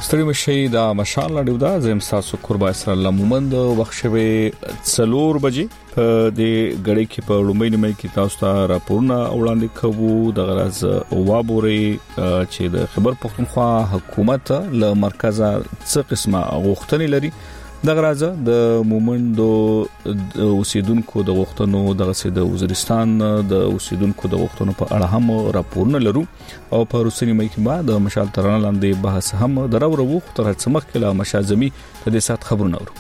ستړي مشي دا مشال لري دا زم تاسو قربا اسر الله مومند وخښوي 4 بجې په دې غړي کې په لومړی نیمه کې تاسو ته راپورونه وړاندې کوو د غرض وابوري چې د خبر پښتونخوا حکومت له مرکزه څه قسمه غوښتنې لري د غرض د مومندو اوسیدونکو د غوښتنو د غسید وزیرستان د اوسیدونکو د غوښتنو په اړه هم راپورونه لرو او په روسي نیمه کې بعد د مشال ترانه لاندې بحث هم درو تر څه مخکې له مشازمي د دې سات خبرونه ورو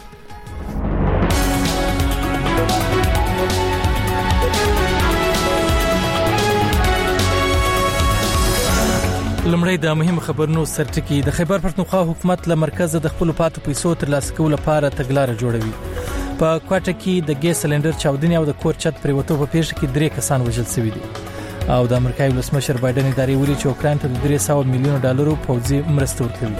لمړی د مهم خبرونو سرټکی د خیبر پښتونخوا حکومت له مرکز د خپل پاتو پیسو تر لاسه کول لپاره تګلارې جوړوي په کوټه کې د ګیس سلندر چاودنې او د کور چت پریوتو په پیښه کې 3 کسان وژل شوي دي او د امریکایي ولسمشر بایدن ادارې ویلي چې اوکرين ته د $300 میلیون پوځي مرسته ورکوي.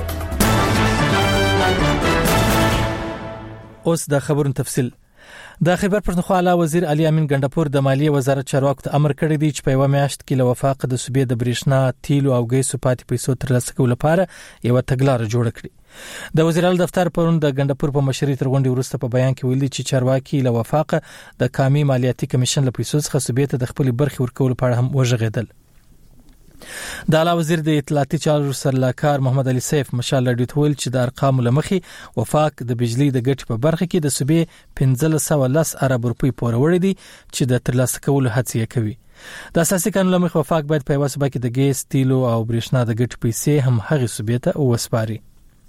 اوس د خبرونو تفصیل. د خیبر پښتونخوا اعلی وزیر علي امین ګندپور د مالیه وزارت چارواکو ته امر کړی دی چې په یو میاشت کې له وفاق د صوبې د برېښنا تیلو او ګیسو پاتې پیسو ترلاسه کولو لپاره یو تګلارې جوړه کړې. د وزیر اعلی دفتر پرون د ګندپور په مشرۍ تر غونډې وروسته په بیان کې ویلي چې چارواکي له وفاق د قومي مالیاتي کمیشن له پیسو څخه صوبې ته د خپل برخې ورکولو په اړه هم وژغېدل. د اعلی وزیر د اطلاعاتي چارو سرلاکار محمد علي سیف مشال لډیو ته ویل چې د ارقام لمخي وفاق د بجلی د ګټې په برخه کې د صوبې 1510 ارب روپی پورې وړي دي چې د ترلاسه کولو هڅه کوي. د اساسي قانون لمخي وفاق باید په وسبه کې د ګیس تیلو او برېښنا د ګټې پیسې هم هغه صوبې ته وسپاري.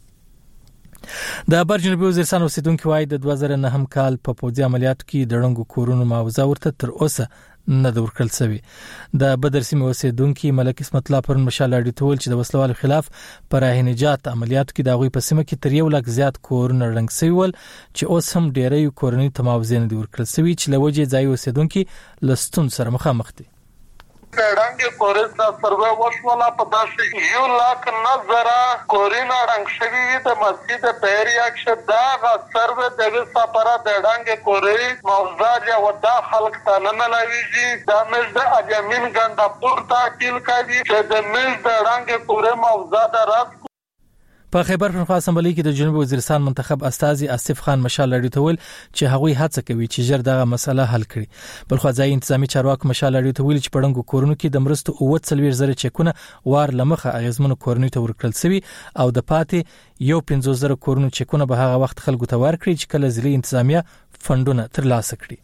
د برجنوبي وزیرستان اوسیدونکو وايي د 2009 کال په پوځي عملیاتو کې د ړنګو کورونو معاوضه ورته تر اوسه نه د ورکړل شوی. د بدر سیمه اوسیدونکو ملک اسمت الله پر مشال اړیدل چې د وسلوالو خلاف پر نجات عملیاتو کې د غوي په سیمه کې تر 1 لک زیات کورونه رنګ شوی ول چې اوس هم ډېری کورنۍ ته معاوضه نه ورکړل شوی چې لوجه ځای اوسیدونکو لستون سره مخامخ دي. رنګ کورز د سروې وشولا په داسې 1 لک نظر کورینا رنګ شوی د مسجد پیری اکشد دا سروې د وسپاره د رنګ کوري موضوع یا ودا خلق ته نه لويږي د مز د اجمین ګندپور ته تل کوي چې د مز د رنګ کوري موضوع د په خیبر پښتونخوا اسمبلی کې د جنوبي وزیرستان منتخب استاذ آصف خان مشال لړی ته ویل چې هغوی هڅه کوي چې ژر دغه مسله حل کړي. بلخو ځای انتظامی چارواکو مشال لړی ته ویل چې پړنګو کورونو کې د مرستو 40,000 چکونه وار لمخه اغیزمنو کورونو ته ورکړل شوی او د پاتې 15,000 کورونو چکونه به هغه وخت خلکو ته ورکړي چې کله ځلې انتظامیه فندونه ترلاسه کړي.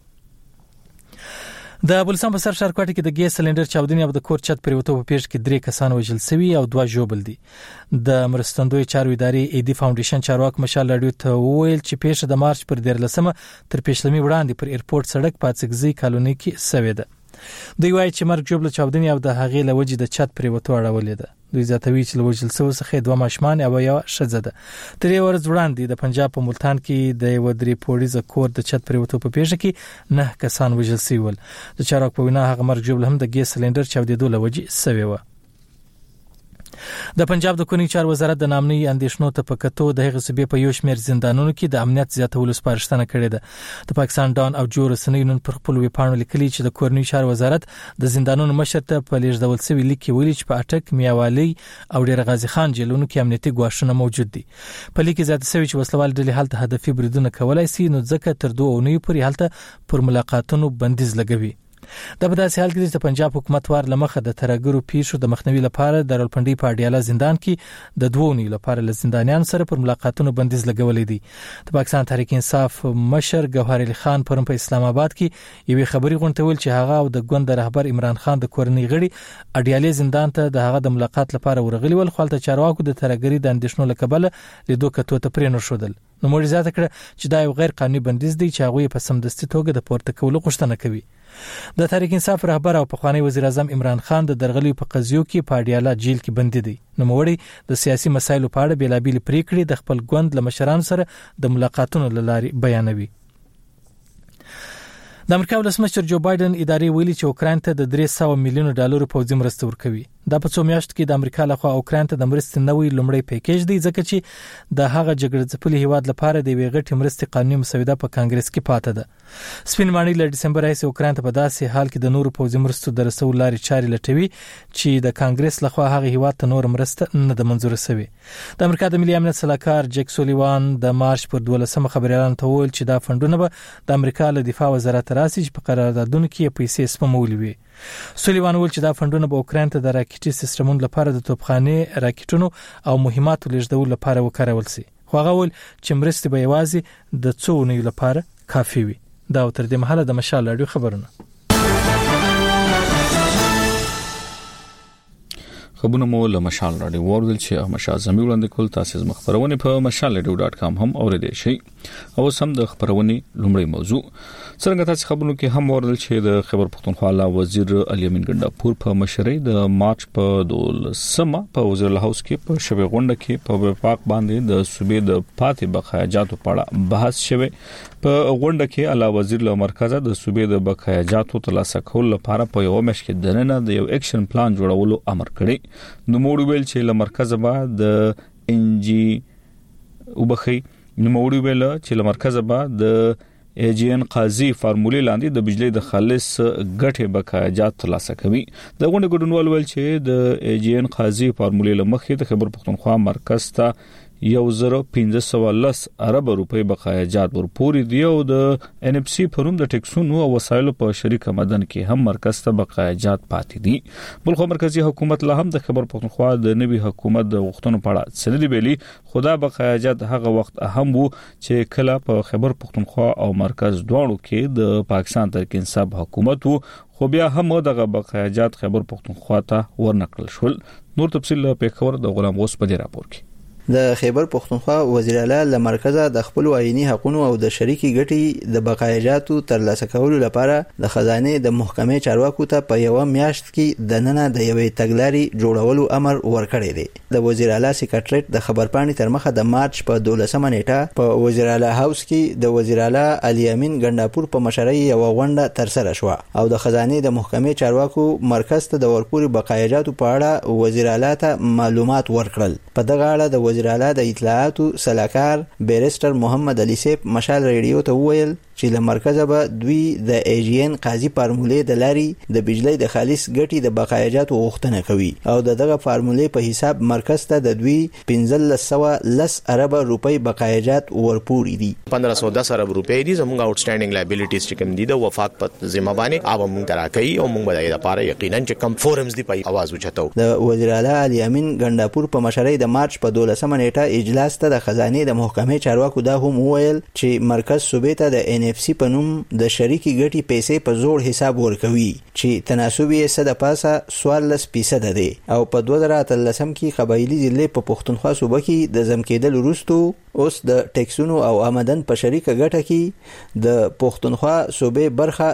د بلسان په سر شارکوټي کې د ګیس سلندر چاودنې او د کور چت پریوتو په پیښه کې 3 کسان وژل شوي او 2 ژوبل دي. د مرستندوی چارو ادارې ایدي فاونډیشن چارواک مشال لړیو ته ویل چې پیښه د مارچ پر 13 تر پیښلمي وړاندې پر ایرپورټ سړک پاتسګزي کالونی کې سوي ده. دوی وایي چې مرګ جوړل چاودنې او د هغې لوجې د چت پریوتو اړولې ده. دوی زیاتوي چې لوجل سو څخه 2 ماشمان او یو شزه ده. ترې ورځ وړاندې د پنجاب په ملتان کې د یو درې پوړیزه کور د چت پریوتو په پیښه کې 9 کسان وژل شوي ول. د چارواکو په وینا هغه مرګ جوړل هم د ګیس سلندر چاودېدو لوجې سوي و. د پنجاب د کورنۍ چارو وزارت د نامنۍ اندیشنو ته په کتو د هغه صوبې په یو شمېر زندانونو کې د امنیت زیاتولو سپارښتنه کړې ده. د پاکستان ډان او جو رسنۍ نن پر خپل ویبپاڼو لیکلي چې د کورنۍ چارو وزارت د زندانونو مشر ته په لیږدول شوی لیک کې ویلي چې په اټک میاوالي او ډیر غازي خان جیلونو کې امنیتي ګواښونه موجود دي. په لیک کې زیاته شوی چې وسلوال ډلې هلته هدفي بریدونه کولای شي نو ځکه تر 2 اونۍ پورې هلته پر ملاقاتونو بندیز لګوي. د بداسي حال کې د پنجاب حکومت وار لمخه د ترګرو پیښو د مخنیوي لپاره د رولپنډي په اډیاله زندان کې د 2 اونۍ لپاره له زندانیان سره پر ملاقاتونو بندیز لګولې دي. د پاکستان تحریک انصاف مشر ګوهر علي خان پرون په اسلام آباد کې یوې خبري غونډول چې هغه او د ګوند رهبر عمران خان د کورنۍ غړي اډیاله زندان ته د هغه د ملاقات لپاره ورغلي ول خو د چارواکو د ترګري د اندیشنو لکبل لیدو کتو ته پرې نه شودل. نو موږ زیاته کړه چې دا یو غیر قانوني بندیز دی چې هغه په سمدستي توګه د پورته کولو غوښتنه کوي. د تحریک انصاف رهبر او پخوانی وزیر اعظم عمران خان د درغلي په قضیو کې په اډیاله جیل کې بندي دي. نو موړي د سیاسي مسایلو په اړه بیلابیل پریکړې د خپل ګوند له مشرانو سره د ملاقاتونو لاري بیانوي. د امریکا ولسمشر جو بایدن ادارې ویلي چې اوکران ته د 300 میلیون ډالر پوځي مرسته ورکوي. دا په څو میاشتو کې د امریکا لخوا اوکران ته د مرستې نوې لومړی پیکیج دی ځکه چې د هغه جګړه ځپلي هیواد لپاره د ویغټي مرستې قانوني مسوده په کانګرس کې پاتې ده. سپین ماڼۍ له دسمبر راهیسې اوکران ته په داسې حال کې د نورو پوځي مرستو د رسولو لارې چارې لټوي چې د کانګرس لخوا هغه هیواد ته نور مرسته نه د منزور شوی. د امریکا د ملي امنیت سلاکار جک سولیوان د مارچ پر 12 خبريالانو ته وویل چې دا فندونه به د امریکا له دفاع وزارت راسي چې په قراردادونو کې پیسې سپمولې وي. سولیوان ویل چې دا فندونه به اوکران ته د راکټي سیستمونو لپاره د توپخانه راکټونو او مهماتو لیږدولو لپاره وکارول شي. خو هغه ویل چې مرستې به یوازې د څو اونیو لپاره کافي وي. دا تر دې مهاله د مشال رادیو خبرونه. خبرونه مو له مشال رادیو وردل چې احمد شاه زمي وړاندې کول. تاسو زما خبرونه په mashalradio.com هم اوریدئ شئ. او سم د خبرونه لومړی موضوع څنګه تاسو خبرونه کې هم وردل چې د خیبر پختونخوا لا وزیر علي امین ګنداپور په مشرۍ د مارچ په 12 په وزیر الهاوس کې په شوي غونډه کې په وفاق باندې د صوبې د پاتې بقایاجاتو په اړه بحث شوی. په غونډه کې اعلی وزیر له مرکزه د صوبې د بقایاجاتو ترلاسه کول لپاره په یو مشک کې دننه د یو اکشن پلان جوړولو امر کړی. نو موږ ویل چې له مرکزه به د انجی وبخي نو موږ ویل چې له مرکزه به د ایجین قاضي فارمولې لاندې د بجلی د خالص ګټه بقایاجات ترلاسه کوي. د غونډې ګډونوال ویل چې د ایجین قاضي فارمولې لمخې د خیبر پختونخوا مرکز ته 1510 ارب روپۍ بقایاجات ورپوري دی او د ان اف سی پروم د ټیکسونو او وسایلو په شریک مدن کې هم مرکز ته بقایاجات پاتې دي. بلخو مرکزی حکومت له هم د خیبر پختونخوا د نوي حکومت د غوښتنو په اړه سندې ویلي. خدا بقایاجات هغه وخت اهم وو چې کله په خیبر پختونخوا او مرکز دواړو کې د پاکستان تحریک انصاف حکومت وو. خو بیا هم دغه بقایاجات خیبر پختونخوا ته ورنقل شول. نور تفصیل په خبر د غلام غوث په راپور کې. د خیبر پختونخوا وزیر اعلی له مرکزه د خپل آئینی حقوقو او د شریکي ګټي د بقایاجاتو ترلاسه کولو لپاره د خزانه د محکمې چارواکو ته په یو میاشت کې د نننه د یوې تګلارې جوړولو امر ورکړی دی. د وزیر اعلی سیکریټریټ د خبرپاڼې تر مخه د مارچ په 12 نیټه په وزیر اعلی هاوس کې د وزیر اعلی علي امین ګنداپور په مشرۍ یو غونډه تر سره شو او د خزانه د محکمې چارواکو مرکز ته د ورپوري بقایاجاتو په اړه وزیر اعلی ته معلومات ورکړل. په دغه اړه د وزیر اعلی د اطلاعاتو سلاکار بیرستر محمد علي سیب مشال رادیو ته وویل چې له مرکزه به دوی د ایجین قاضي فارمولې د لاري د بجلی د خالص ګټي د بقایاجاتو غوښتنه کوي او دغه فارمولې په حساب مرکز ته د دوی 1510 ارب روپۍ بقایاجات ورپوري دي. 1510 ارب روپۍ دي زموږ اوټسټانډینګ لایبیلیټیز چې کوم دي د وفاق په ذمہ باندې اوب موږ تراکي او موږ بدایي لپاره یقینا چې کم فورمز دی په आवाज وچتو. د وزیر اعلی علي امین ګنداپور په مشرۍ د مارچ په 12 نیټه اجلاس ته د خزانه د محکمې چارواکو دا هم وویل چې مرکز صوبې ته د ان اف سی په نوم د شریکي ګټي پیسې په زوړ حساب ورکوي چې تناسب یې 14% دی او په 2013 کې قبایلی ضلع په پښتونخوا صوبه کې د زم کېدل وروسته اوس د ټیکسونو او آمدن په شریکه ګټه کې د پښتونخوا صوبې برخه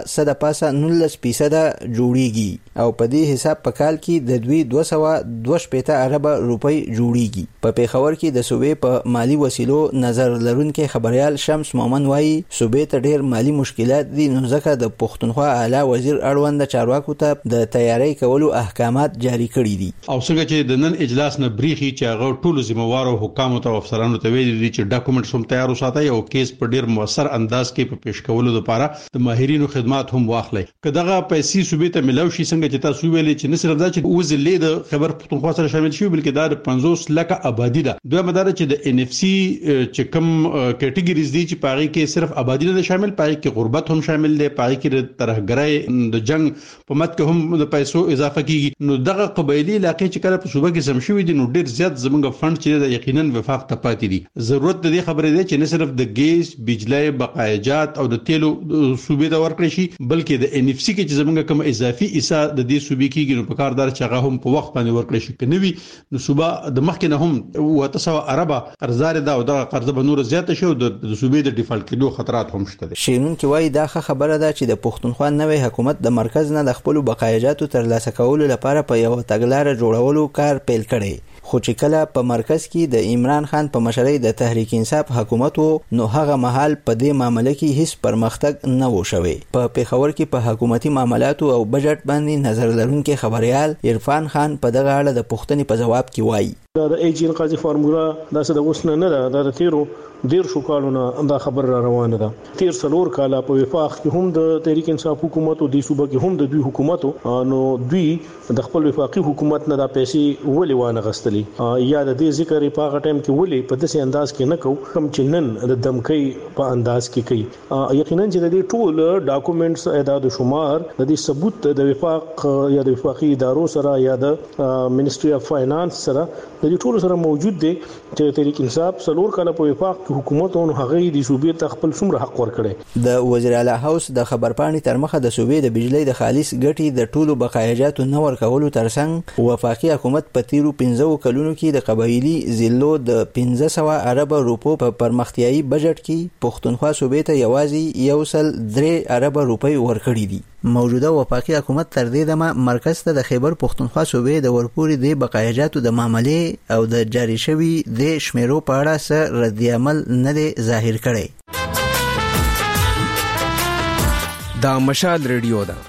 19% جوړیږي او په دې حساب په کال کې د دوی 222 ارب روپۍ جوړیږي. په پیښور کې د صوبې په مالی وسیلو نظر لرونکي خبريال شمس مومن وایي صوبې ته ډېر مالی مشکلات دي نو ځکه د پښتونخوا اعلی وزیر اړوند چارواکو ته د تیاری کولو احکامات جاری کړي دي. او څنګه چې د نن اجلاس نه بریخي چې هغه ټولو ذمہوارو حکامو ته افسرانو ته ویلي دي چې ډاکومېنټس هم تیار وساتي او کیس په ډېر موثر انداز کې په پیښ کولو لپاره د ماهرینو خدمات هم واخلي. کداغه پیسې صوبې ته ملو شي څنګه چې تاسو ویلي چې نه صرف دا چې وزلې د خبر پښتونخوا سره شامل شي بلکې دا 50 لک آبادی ده. دوه مدار چې د ان اف سی چې کوم کټګوریز دي چې پاره کې صرف آبادی نه شامل پاره کې غربت هم شامل دي پاره کې ترهګرۍ د جنگ په مت کې هم د پیسو اضافه کیږي. نو دغه قبایلی علاقې چې کله په صوبه کې سم شوی دي نو ډیر زیات زمونږ فند چې یقینا وفاق ته پاتې دي. ضرورت د دې خبرې ده چې نه صرف د ګیس بجلی بقایاجات او د تیلو صوبې ته ورکړي شي بلکې د ان اف سی کې چې زمونږ کوم اضافي حصہ د دې صوبې کې نو په کاردار چې هغه هم په وخت باندې ورکړي شي کني نو صوبه د مخکې نه هم 900 ارب قرضدار ده او د قرض به نور زیات شي او د صوبې د ډیفالت کېدو خطرات هم شته. شینون کې وایي دا خبره ده چې د پښتونخوا نوې حکومت د مرکز نه د خپل بقایاجاتو ترلاسه کولو لپاره په یو تګلارې جوړولو کار پیل کړي خو چې کله په مرکز کې د عمران خان په مشرۍ د تحریک انصاف حکومت نو هغه مهال په دې معاملې کې هیڅ پرمختګ نه و شوی. په پیښور کې په حکومتي معاملاتو او بجټ باندې نظر لرونکي خبريال عرفان خان په دغه اړه د پوښتنې په جواب کې وایي د ایجی قاضي فارمولا دا څه د وسنه نه ده د تیرو ډیر شو کالونه دا خبر را روانه ده. تیر څلور کاله په وفاق کې هم د تحریک انصاف حکومت او د صوبه کې هم د دوی حکومت نو دوی د خپل وفاقي حکومت نه د پیسې ولې وانه غستلی یا د دې ذکر په هغه ټایم کې ولې په داسې انداز کې نه کو کوم چې نن د دمکۍ په انداز کې کوي. یقینا چې د دې ټول ډاکومېنټس اعداد او شمار د دې ثبوت د وفاق یا د وفاقي ادارو سره یا د منیسټري اف فاینانس سره د دې ټول سره موجود دي چې تحریک انصاف څلور کاله په وفاق حکومت او هغه د صوبې ته خپل څومره حق ورکړي. د وزیر اعلی هاوس د خبرپاڼې تر مخه د صوبې د بجلی د خالص ګټې د ټولو بقایاجاتو نه ورکولو ترڅنګ وفاقي حکومت په تیرو 15 کلونو کې د قبایلی ضلعو د 1500 ارب روپو په پرمختیايي بجټ کې پښتونخوا صوبې ته یوازې 1.3 ارب روپۍ ورکړي دي. موجوده وفاقي حکومت تر دې دمه مرکز ته د خیبر پښتونخوا صوبې د ورپورې د بقایاجاتو د معاملې او د جاری شوی د شمیرو په اړه سره رد عمل نه دی ظاهر کړی. دا مشال ریډیو ده.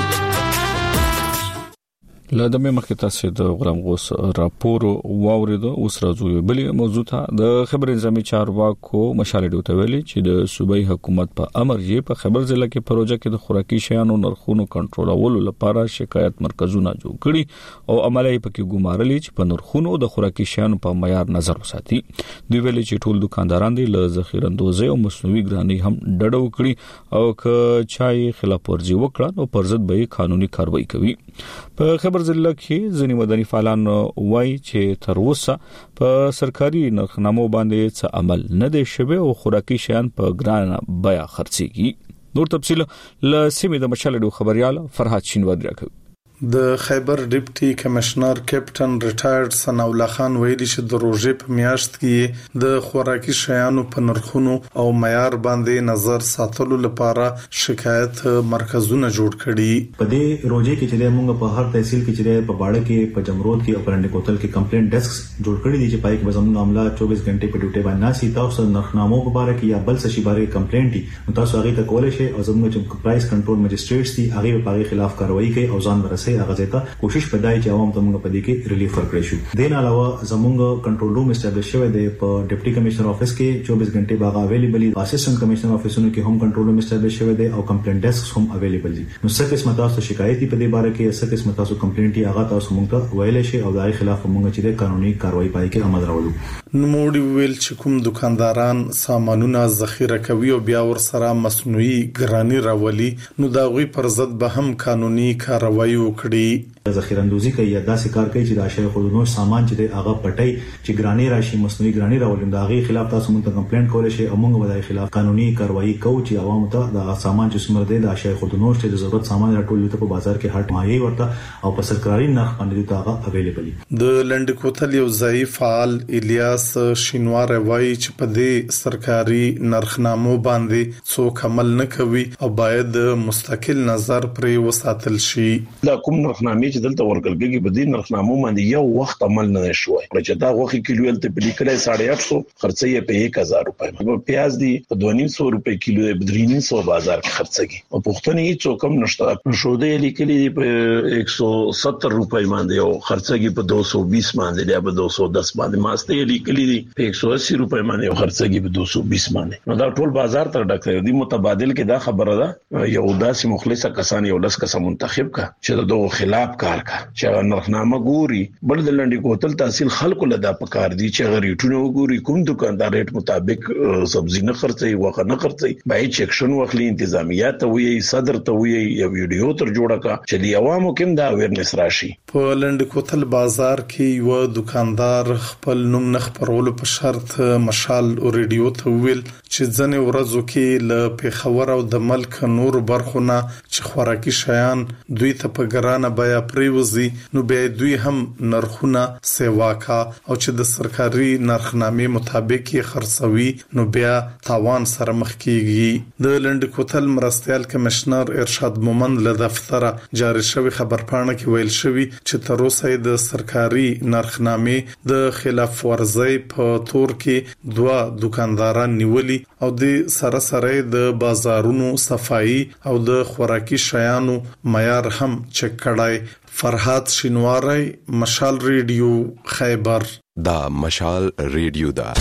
لدمه مخکې تاسو د غلام غوث راپور واوریدو. اوس راځو یو بل موضوع ته. د خبر نظامی چارواکو مشال ریډیو ته ویلي چې د صوبایي حکومت په امر یې په خبر ضلع کې پروژه کې د خوراکي شیانو نرخونو کنټرولولو لپاره شکایت مرکزونه جوړ کړي او عملي پکې ګمارلي چې په نرخونو د خوراکي شیانو په معیار نظر وساتي. دوی ویلي چې ټول دکانداران دي له ذخیره اندوزي او مصنوعي ګراني هم ډډه وکړي او که چای خلاف ورزي وکړه نو پر ضد به قانوني کاروایی کوي. په خبر ضلع کې ځینې مدني فعالان وایي چې تر اوسه په سرکاري نرخنامو باندې څه عمل نه دی شوی او خوراکي شیان په ګران بیه خرڅيږي. نور تفصیل له سیمې د مشال ډیو خبريال فرحات شینواد راکوي. د خیبر ډیپټي کمشنر کیپټن ریټایرډ ثناء الله خان ویلي چې د روزې په میاشت کې د خوراکي شیانو په نرخونو او معیار باندې نظر ساتلو لپاره شکایت مرکزونه جوړ کړي. په دې روزې کې چې موږ په هر تحصیل کې چې په باړه کې په جمرود کې او پرنډ کوتل کې کمپلینټ ډیسک جوړ کړي دي چې پای کې زموږ عمله 24 غنټې په ډیوټي باندې ناسي. تاسو نرخنامو په اړه کې یا بل څه شي باندې کمپلینټ دي تاسو هغه ته کولای شئ او زموږ چې پرایس کنټرول مجستریټس دي هغه په خلاف کاروایی کوي او ځان ورسې هغه ځکه کوشش پدای چې عوام ته موږ په دې کې ریلیف ورکړی شو. دین علاوه زموږ کنټرول روم اسټابلیش شوی دی په ډیپټي کمشنر افیس کې 24 غنټې باغ اویلیبل دي. اسسټنټ کمشنر افیسونو کې هم کنټرول روم اسټابلیش شوی دی او کمپلینټ ډیسک هم اویلیبل دي. نو څه قسمه تاسو شکایت په دې باره کې څه قسمه تاسو کمپلینټ هغه تاسو موږ ته ویل شي او دای خلاف موږ چې د قانوني کاروایی پای کې عمل راوړو. نو موږ ویل چې کوم دکانداران سامانونه ذخیره کوي او بیا ور سره مصنوعي ګرانی راولي نو دا غوي پر ضد به هم قانوني کاروایی وکړي. ذخیره اندوزی کوي یا داسې کار کوي چې د اشیاء خودنوش سامان چې د هغه پټي چې ګرانی راشي مصنوعي ګرانی راولي دا غي خلاف تاسو موږ ته کمپلینټ کولای شئ او موږ به د خلاف قانوني کاروایی کوو چې عوام ته د سامان چې سمره د اشیاء خودنوش ته د ضرورت سامان راټول ته په بازار کې هټ مایي ورته او په سرکاري نرخ باندې ته هغه اویلیبل دي. د لند کوتل یو ځای فعال الیاس شینوار وایي چې په دې سرکاري نرخنامو باندې څوک عمل نه کوي او باید مستقل نظر پرې وساتل شي. دا کوم نرخنامې چې دلته ورکړل کې په دې نرخنامو باندې یو وخت عمل نه شوی. چې دا غوخي کیلو ته په لیکلای 850 خرڅي په 1000 روپۍ په پیاز دی په 200 روپۍ کیلو په 300 بازار کې خرڅي او پښتني هیڅ کم نشته. شو دې لیکلي په 170 روپۍ باندې او خرڅي په 220 باندې یا په 210 باندې ماسته لیکلي دي په 180 روپۍ باندې او خرڅي په 220 باندې. نو دا ټول بازار تر ډکه دي. متبادل کې دا خبره ده یو داسې مخلصه کسان یو لس کس منتخب کا چې دغه خلاف کار کا چې نرخنامه ګوري. بل د لنډي کوتل تحصیل خلکو لدا پکار دي چې غریټونه وګوري کوم دکاندار ریټ مطابق سبزی نه خرڅي وغه نه خرڅي بای چیکشن وخلی انتظامیات ته وی صدر ته وی یو ویډیو تر جوړه کا چې دی عوامو کوم دا اویرنس راشي. په لنډي کوتل بازار کې یو دکاندار خپل نوم نه خبرولو په شرط مشال او ریډیو ته ویل چې ځنې ورځو کې ل پیښور او د ملک نور برخونه چې خوراکي شیان دوی ته په ګرانه بیا پریوزي نو به دوی هم نرخونه سیواکا او چې د سرکاري نرخنامې مطابق خرڅوي نو بیا تاوان سره مخ کیږي. د لنډ کوتل مرستيال کمشنر ارشاد مومند له دفتره جاری شوی خبرپاڼه کې ویل شوی چې تر اوسه د سرکاري نرخنامې د خلاف ورزي په تور کې 2 دکانداران نیولي او د سره د بازارونو صفائی او د خوراکي شیانو معیار هم چک کړای. فرحات شینواری، مشال ریډیو، خیبر. دا مشال ریډیو دا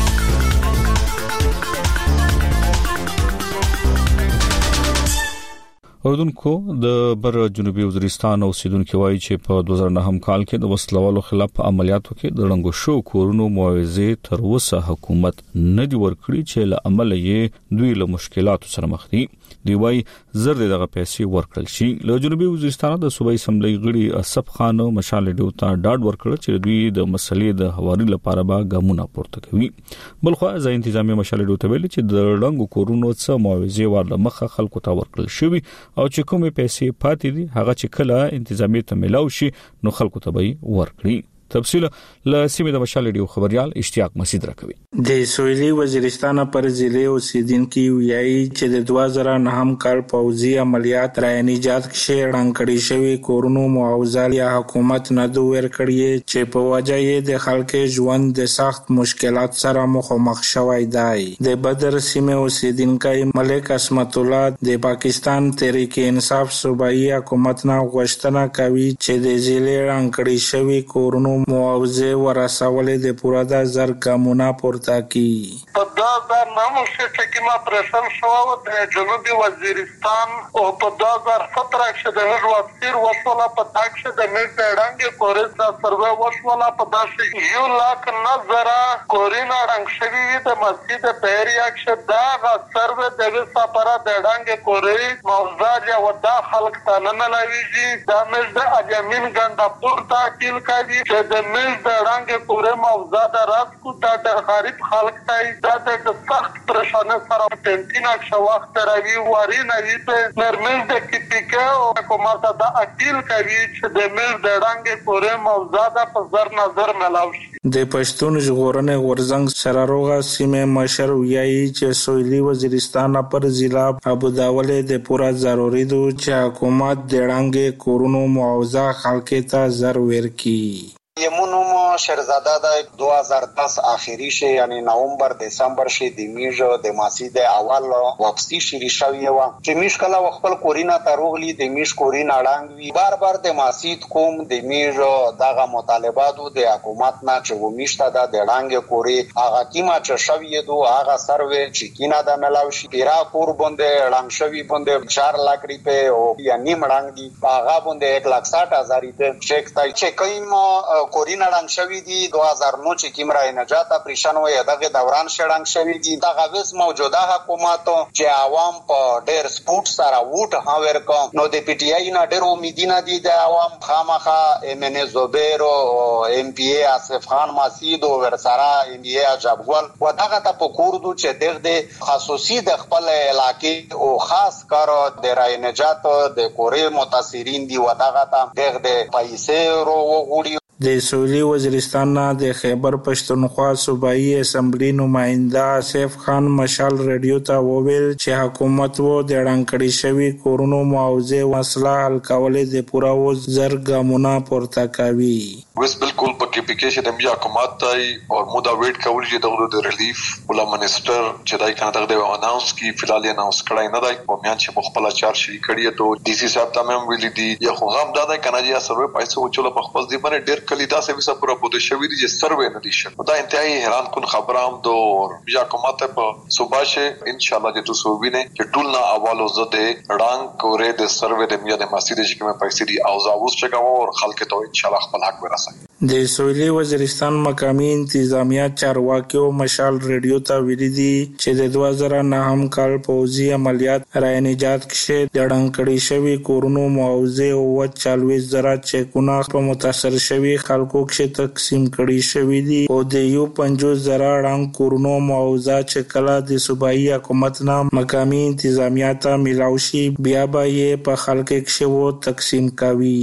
اوردونکو د بر جنوبي وزیرستان اوسیدونکو وایي چې په 2009 کال کې د وسلوالو خلاف عملیاتو کې د رنګو شو کورونو معاوضه تر اوسه حکومت نه دی ورکړي چې له عمل یې دوی له مشکلاتو سره مخ دي. دی وایي زر دغه پیسې ورکړل شي. له جنوبي وزیرستان د صوبایي اسمبلی غړي اسف خان مشال ډیو ته ډاډ ورکړ چې دوی د مسلې د حواري لپاره به ګامونه پورته کوي. بلخو ځای انتظامی مشال ډیو ته ویلي چې د رنګو کورونو څخه معاوضه ورله مخه خلکو ته ورکړل شوی او چې کومې پیسې پاتې دي هغه چې کله انتظامی ته ملاو شي نو خلکو ته به ورکړي. تفصیل له سیمه د مشال ډیو خبريال اشتیاق مسعود راکوي. د سویلي وزیرستان پر ضلع اوسیدونکو ویایي چې د 2009 کال پوځي عملیات را نجات کې رنګړی شوی کورونو معاوضه یا حکومت نه دوه ورکړي چې په وجه یې د خلکو ژوند د سخت مشکلات سره مخ شوی دی. د بدر سیمه اوسیدونکو ملک اسمت الله د پاکستان تحریک انصاف صوبایي حکومت نه غوښتنه کوي چې د ضلع رنګړی شوی کورونو معاوضه ورسولې د پوره د زر ګامونه پورته کی. په 2009 کې ما پرسل شو د جنوبي وزیرستان او په 2017 کې د نړواتیر وسوله په تاک شه د میټ ډنګ کورس د سروې وسوله په داسې 1 لک نظره کورینا رنګ شوی د مسجد پیریا کې دا غ سروې د وسپاره د ډنګ کوري موضوع او د خلک ته نه لويږي د مز د اجمین ګنده پورته کیل کوي د مز د رنګ کوري موضوع د راس کو د غریب خلک ته د سخت پریشانه سره ټینټینا کې وخت راوي واري نه وي په نرمز د کیپیکا او حکومت د اکیل کوي چې د مز د رنګ کوري موضوع د په زر نظر ملاو شي. د پښتون ژغورنې غورزنګ سراروغه سیمه مشر ویایي چې سویلي وزیرستان پر ضلع ابوداولې د پورا ضروري دي چې حکومت د رنګ کورونو معاوضه خلک ته زر ورکړي. یمونم شهرزاده د 2010 اخیری شه یعنی نومبر دسامبر شه د میژ د ماسید اول واپسی شری شوی و چې میش کله خپل کورینا تروغلی د میش کورینا ډنګ وی بار د ماسید کوم د میژ دغه مطالباتو د حکومت نه چې و میشته د ډنګ کوري هغه کیما چې شوی دو هغه سروې چې کینا د ملاو شي پیرا کور باندې ډنګ شوی باندې 4 لک روپے او یا نیم ډنګ دی هغه باندې 1,60,000 روپے چیک تای چې کایم کورینا ډنګ شوی دی 2009 چې کیمرا نجات پریشان وي دغه دوران شړنګ شوی دی دغه وس موجوده حکومت چې عوام په ډېر سپورت سره ووټ هاور کوم نو د پی ټی آی نه ډېر امیدونه دي د عوام خامخا ام ان زوبیر او ام پی ای اسف خان ماسید او ورسره ام ای اجابول و دغه ته په کوردو چې دغه خصوصي د خپل علاقې او خاص کار د رای نجات د کوري متاثرین دی و دغه ته دغه پیسې ورو وغوړي. د سویلي وزیرستان نه د خیبر پښتونخوا صوبایي اسمبلی نماینده اسف خان مشال ریډیو ته وویل چې حکومت وو د رنګړی شوی کورونو معاوضه مسله حل کولې د پورا وز زر ګامونه پورته کوي. وس بالکل پکې پکې چې د حکومت ته او مودا ویټ کول چې د ریلیف ولا منسٹر چې دای کنه دغه اناونس کی فلال اناونس کړای نه دای او میان چې مخبل چار شي کړی ته ډي سي صاحب ته هم ویلي دي یا خو غاب دادا کنه چې سروې پیسې وچول په خپل دی باندې ډیر کلیدا سه وسه پورا بده شوی دي چې سروې نه دي شو دا انتهایی حیران کن خبره هم دو بیا حکومت په صبح شه ان شاء الله چې تاسو وینئ چې ټول نه اولو زده رنګ کورې د سروې د میاد مسجد چې کومه پیسې دي او زاوس چکاو او خلک ته ان شاء الله خپل حق ورسوي. د سویلي وزیرستان مقامی انتظامیه چارواکیو مشال ریډیو ته ویلي دي چې د 2009 کال پوځي عملیات را نجات کې د ډنګړی شوی کورونو معاوضه او 40,000 چکونه په متاثر شوی خلکو کې تقسیم کړي شوی دي او د یو 50,000 ډنګ کورونو معاوضه چې کله د صوبایي حکومت نه مقامی انتظامیه ته ملاوي شي بیا به یې په خلکو کې وو تقسیم کوي.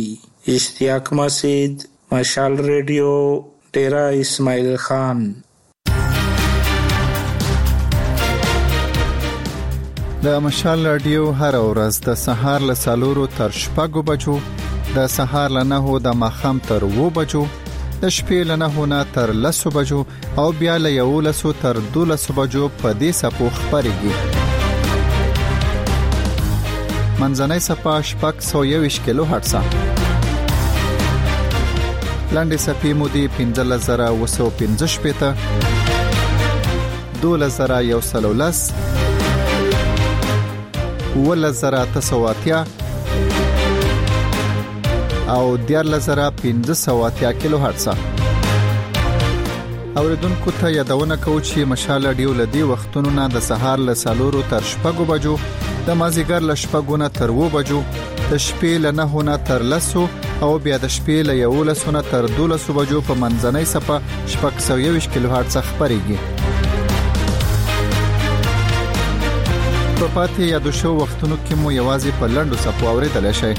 اشتیاق مسعود، مشال ریډیو، ډیرا اسماعیل خان. د مشال رادیو هر ورځ د سهار له 4 تر 6 بجو، د سهار له 9 د ماخام تر 2 بجو، د شپې له 9 نه تر 10 بجو او بیا له 11 تر 12 بجو په دې سپو خبريږي. منځنۍ صفه 621 کیلو هرتز. لاندې صفې مودې 15115 2113 ولزراتسواتیا او 14580 کیلو هرتز. اوریدونکو ته یادونه کوم چې مشال رادیو لدی وختونو نه د سهار له 4 تر 6 بجو، د مازیګر له 6 نه تر 2 بجو، د شپې له 9 نه تر 10 او بیا د شپې له 11 نه تر 12 بجو په منځنۍ صفه 621 کیلو هرتز خبريږي. په پاتې یادو شو وختونو کې مو یوازې په لنډو صفو اوریدل شي.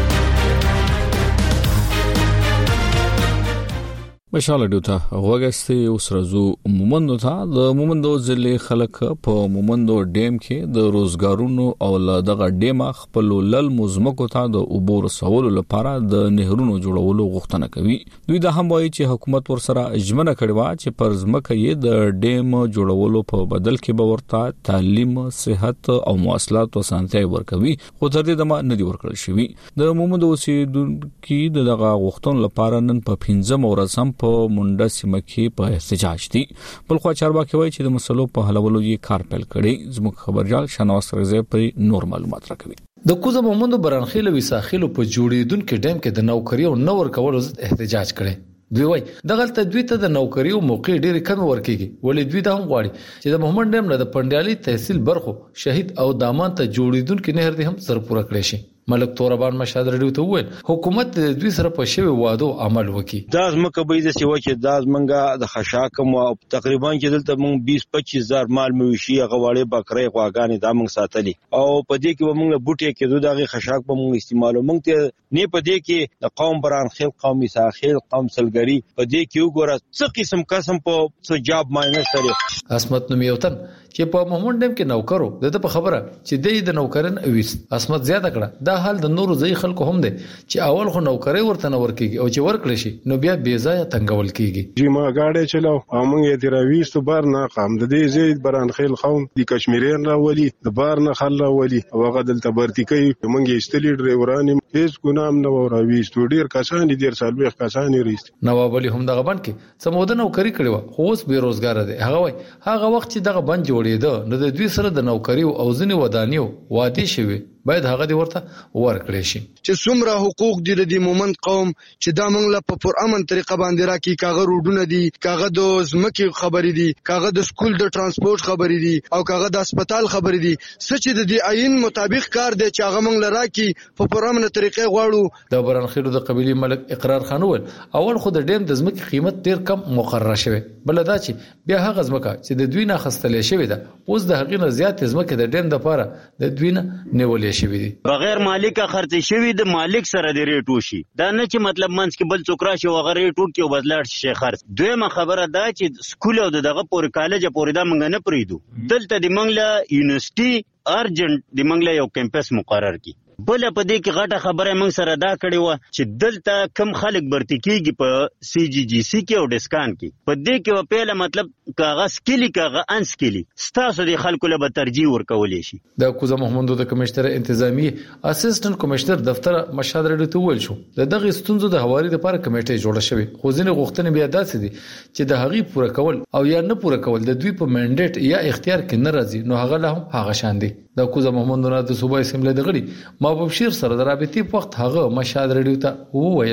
مشال رادیو ته وګورئ. اوس راځو مومندو ته. د مومندو ضلع خلک په مومندو ډیم کې د روزګارونو او دغه ډیم خپل لل مزمکو ته د اوبو رسولو لپاره د نهرونو جوړولو غوښتنه کوي. دوی دا هم وایي چې حکومت ورسره اجمنه کړې و چې پر ځمکه یې د ډیم جوړولو په بدل کې به ورته تعلیم، صحت او مواصلات او سانتي ورکوي، خو تر دې دمه نه دی ورکړل شوی. د مومندو اوسیدونکو دغه غوښتنو لپاره نن په 15 ورځ هم په منډه سیمه کې په احتجاج دي. بل خو چارواکي وایي چې د مسلو په حلولو یې کار پیل کړي. زموږ خبرجال شناس رضا پر نور معلومات راکوي. د کوزه مومندو برانخیل وساخیلو په جوړیدونکو ډیم کې د نوکری او نور کولو احتجاج کړي. دوی وایي دغه دوی ته د نوکری او موقع ډېر کم ورکیږي، ولې دوی دا هم غواړي چې د محمد ډیم نه د پندیالي تحصیل برخو شهید او دامان ته جوړیدونکو نهر دې هم سر پوره کړی شي. ملک توربان مشهد رډیو ته وویل حکومت د دوی سره په شوی وادو عمل وکړي. دا زمکه به د سیو چې دا زمنګه د خشاکم او تقریبا چې دلته مونږ 20-25 هزار مال موشي غواړي بکرې غواګانې دا مونږ ساتلي او په دې کې مونږ بوټي کې دغه خشاک به مونږ استعمالو. مونږ ته نه په دې کې د قوم برانخیل، قومي ساحل، قوم سلګری په دې کې وګوره څه قسم په څه جاب ماینس سره. اسمت نومیوتن چې په محمد ډیم کې نوکرو دغه په خبره چې د نوکرن اویس اسمت زیاته کړه. دا حال د نورو ځای خلکو هم دی چې اول خو نوکری ورته نه ورکیږي او چې ورکړي شي نو بیا بې ځای تنګول کیږي. چې ما گاډي چلو او موږ یې تراويستو بار نه قام د دې زید برانخیل قوم د کشمیرین راولي د بار نه خل راولي او هغه دلته برتی کوي. موږ یې استلی ډرایوران هیڅ ګنام نه وراويستو. ډیر کسان دي سالوي کسان ریست. نواب علي هم دغه بند کې سموده نوکری کړي و خو اوس بیروزګار دي. هغه وای هغه وخت چې دغه بند جوړېده نو د دوی سره د نوکری او ځنی ودانیو وادي شوی باید هغه دی ورته ورکړي شي. چې څومره حقوق دي د مومند قوم چې دا موږ له په پرامن طریقه باندې راکې کاغه روډونه دي، کاغه د زمکي خبرې دي، کاغه د سکول د ترانسپورت خبرې دي او کاغه د هسپتال خبرې دي. سچ د دې عین مطابق کار دی چې هغه موږ لراکې په پرامن طریقې غواړو. د برانخیلو د قبيله ملک اقرار خان ول اول خو د ډیم د زمکي قیمت ډیر کم مقرره شوی، بل دا چې بیا هغه زمکه چې د دوی نه خستلې شوی ده اوس د هغې نه زیات زمکه د ډیم د پاره د دوی نه نیولې شوی دي. بغیر مالک خرڅ شوی د مالک سره د ریټ وشي. دا نه چې مطلب منځ کې بل څوک راشي او غیر ریټ وکي او بدلاړ شي خرڅ. دویمه خبره دا چې سکول او دغه پورې کالج پورې دا منګ نه پریدو. دلته د منګله یونیورسيټي ارجنټ د منګله یو کیمپس مقرر کی. بل په دې کې غټه خبره موږ سره دا کړې و چې دلته کم خلک برتی کیږي په سی جی جی سی کې او ډسکان کې. په دې کې و پیله مطلب کاغذ کلی کاغذ انس کلی ستاسو د خلکو له ترجیح ورکولې شي. د کوزه محمدو د کمشنر انتظامی اسسټنټ کمشنر دفتر مشهد رډیو ته ویل شو دغه ستونزو د حوالې لپاره کمیټه جوړه شوې خو ځینې غوښتنې بیا داسې دي چې د هغې پوره کول او یا نه پوره کول د دوی په منډیټ یا اختیار کې نه راځي نو هغه له هم هغه شان دي. د کوزه محمدو نه د صوبای اسمبلی د غړي محبوب شیر سره د رابطې په وخت هغه مشهد رډیو ته وویل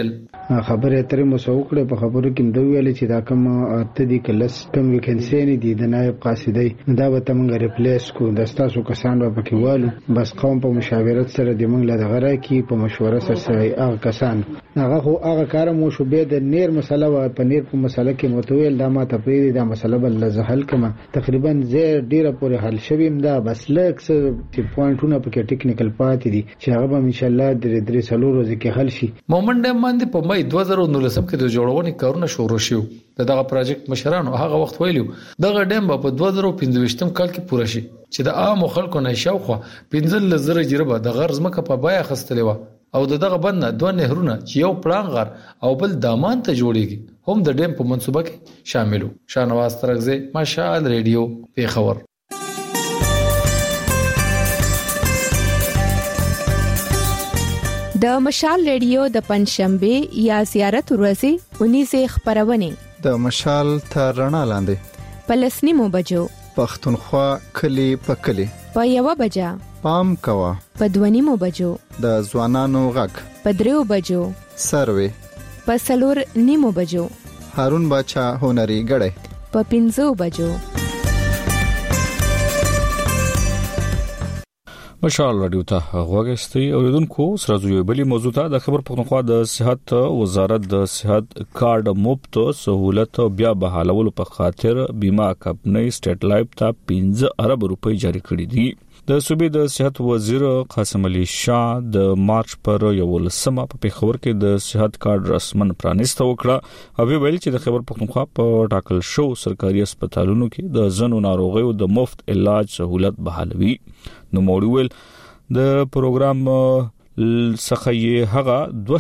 خبره ترې مو سوکړه په خبرو کې دوی ویل چې دا کوم ته دي کلس کوم ویکنسي نه دي د نائب قاصدی دا به تمنګ ریپلیس کو د تاسو کسان به پکې والو بس قوم په مشاورت سره د موږ له غره کې په مشوره سره هغه کسان هغه کار مو شو به د نیر مسله و په نیر په مسله کې متویل دا ما ته پیری دا مسله بل زحل کما تقریبا زه ډیره پورې حل شویم دا بس لکه چې پوینټونه پکې ټیکنیکل پاتې دي چې هغه به ان شاء الله درې سلو ورځې کې حل شي. مومن ډیم باندې په مې 2019 کې د جوړونې کارونه شروع شو. دغه پروجیکټ مشرانو هغه وخت ویلو دغه ډیم په 2015 کال کې پوره شي چې د عام خلکو نه شاوخوا 15,000 جربه د غرض مکه په بیا خستلې و او دغه بند دوه نهرونه چې یو پړان غر او بل دامان ته جوړیږي هم د ډیم په منصوبه کې شاملو. شانواز ترغزه مشال ریډیو پیښور. د مشال ریډیو د پنځشنبه یا زیارت ورځې 19 خبرونه د مشال تر رڼا لاندې پلسنی مو بجو پښتونخوا کلی په کلی په یو بجا پام کوا په 2 بجو د ځوانانو غږ په 3 بجو سروي په 4 بجو هارون باچا هنري غړې په 5 بجو. مشال رادیو ته غوښتي اوریدونکو سره یو بلی موضوع ته د خبر پښتونخوا د صحت وزارت د صحت کارت مفت سہولت بیا بحالولو په خاطر بیمه کمپنۍ سټیټ لایف ته 15 ارب روپۍ جاری کړې دي. د صوبې د صحت وزیر قاسم علي شاه د مارچ پر 11 په پیښور کې د صحت کارت رسمن پرانیسته وکړه او ویل چې د خبر پښتونخوا په ټاکل شو سرکاري هسپتالونو کې د ځنو ناروغیو د مفت علاج سہولت بحالوي. نو موډول د پروګرام څخه یې هغه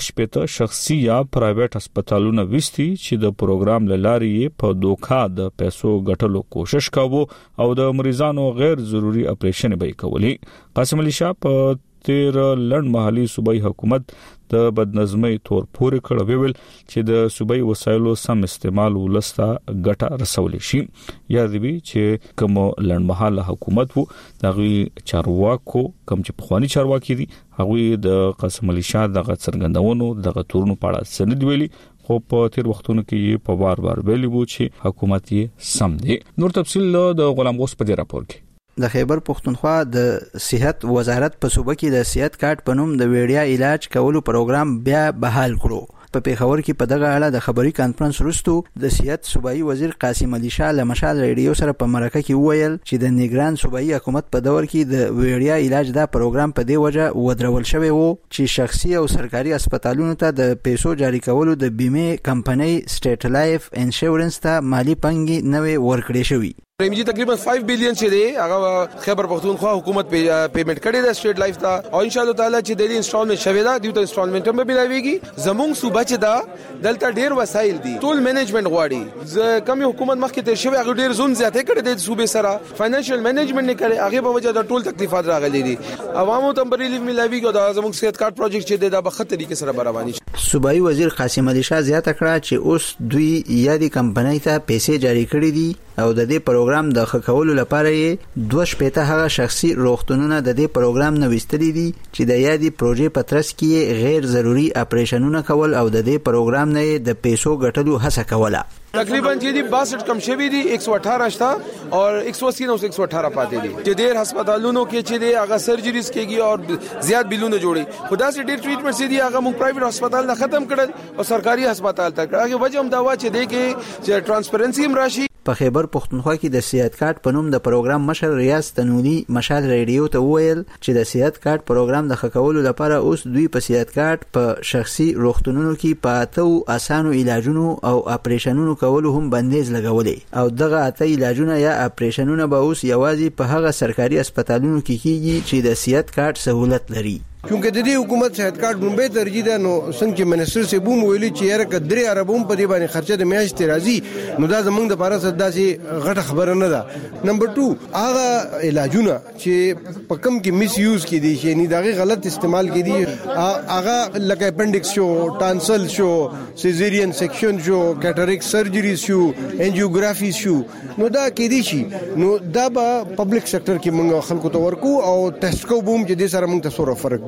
2 شخصي یا پرایویټ هسپتالونه وستي چې د پروګرام لاري په دوکا د پیسو ګټلو کوشش کاوه او د مریضانو غیر ضروري اپریشن به کولی. قاسم علي شاه په تیر لړ محلي صوبایي حکومت د بدنظمۍ تور پورې کړو ویل چې د صوبایي وسایلو سم استعمال ولسته ګټه رسول شي. یا دی چې کوم لړ محله حکومت وو دغه چارواکو کوم چې پخوانی چارواکي دي هغه د قاسم علي شاه دغه څرګندونو دغه تورونو په اړه سند ویلي خو په تیر وختونو کې په بار ویلي وو چې حکومت یې سم دی. نور تفصیل د غلام غوث په دې راپور کې. د خیبر پښتونخوا د صحت وزارت په صوبه کې د صحت کارت په نوم د ویډیا علاج کولو پروګرام بیا بحال کړو. په پیښور کې په دغه اړه د خبري کانفرنس وروسته د صحت صوبایي وزیر قاسم علي شاه له مشال ریډیو سره په مرکه کې وویل چې د نگران صوبایي حکومت په دور کې د ویډیا علاج دا پروګرام په دې وجه ودرول شوی وو چې شخصي او سرکاري هسپتالونو ته د پیسو جاری کولو د بیمه کمپنۍ سټیټ لایف انشورنس ته مالی پنګي نوې ورکړې شوې. پریمجی تقریبا 5 بلین چې دی هغه خیبر پختونخوا حکومت پیمنٹ کړی د سټیټ لایف ته او ان شاء الله تعالی چې د انسټالمنٹ شوی دا دیو ته انسټالمنٹ هم به ملاويږي. زموږ صوبه چې دا دلته ډیر وسایل دي ټول منیجمنت غواړي کمی حکومت مخکې تر شوی هغه ډیر زون زیاته کړی د صوبې سره فاینانشل منیجمنت نه کړي هغه په وجه د ټول تکلیفات راغلي دي عوامو ته هم ریلیف ملاويږي دا زموږ صحت کارت پروجیکټ چې دی دا په خطر طریقې سره رواني. صوبایي وزیر قاسم علي شاه زیاته کړه چې اوس دوی یادي کمپنۍ ته پیسې جاری کړې دي او د دې پروګرام د خکولو لپاره یې 2 هغه شخصي روغتونونه د دې پروګرام نو وستلي دي چې د یادي پروژې پترس کې غیر ضروري اپریشنونه کول او د دې پروګرام نه د پیسو ګټلو هڅه کوله. تقریبا چې دی 62 کم شوی دی 118 شتا اور 180 او 118 پاتې دي چې ډیر هسپتالونو کې چې دی هغه سرجریز کېږي او زیات بلونه جوړي خدا سي ډیر ټریټمنټ سي دی هغه موږ پرایویټ هسپتال نه ختم کړل او سرکاري هسپتال ته کړه هغه وجه هم دا و چې دی کې ترانسپیرنسي هم راشي. په خیبر پښتونخوا کې د صحت کارت په نوم د پروګرام مشر ریاض تنوني مشال ریډیو ته وویل چې د صحت کارت پروګرام د خکولو لپاره اوس دوی په صحت کارت په شخصي روغتونونو کې پاتو اسانو علاجونو او اپریشنونو کولو هم بندیز لګولې او دغه اته علاجونه یا اپریشنونه به اوس یوازې په هغه سرکاري هسپتالونو کې کیږي چې د صحت کارت سہولت لري. چونکه د دې حکومت صحت کارت لومبه ترجیح ده نو څنګه چې منسټر سی بوم ویلي چې یاره کډري عربوم په دې باندې خرچه د میاشتې راځي نو دا زمونږ د لپاره صدا سي غټه خبره نه ده. نمبر 2 هغه علاجونه چې په کم کې میس یوز کړي دي یعنی دغه غلط استعمال کړي دي هغه لکه اپنډکس شو ټانسل شو سیزیرین سیکشن شو کیټریک سرجری شو انجیوګرافي شو نو دا کې دي شي نو دا به پبلک سېکټر کې موږ خلکو ته ورکو او ټیسټ کو بوم چې د سره موږ ته سره فرق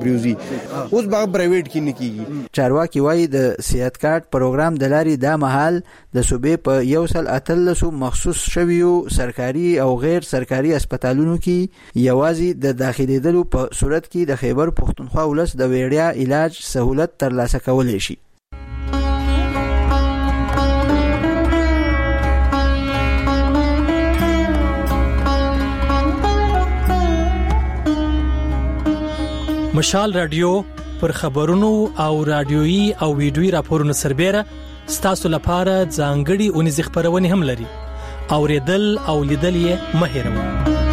پریوزي اوس باغ پرایویټ کې نه کیږي. چارواکي وایي د صحت کارت پروګرام د لارې دا مهال د صوبې په 113 مخصوص شویو سرکاري او غیر سرکاري هسپتالونو کې یوازې د داخليدلو په صورت کې د خیبر پښتونخوا ولس د وړیا علاج سہولت ترلاسه کولی شي. مشال رادیو پر خبرونو او رادیويي او ویډیويي راپورونو سربېره ستاسو لپاره ځانګړي اونیز خبرونه هم لري. اوریدل او لیدل یې مه هېروئ.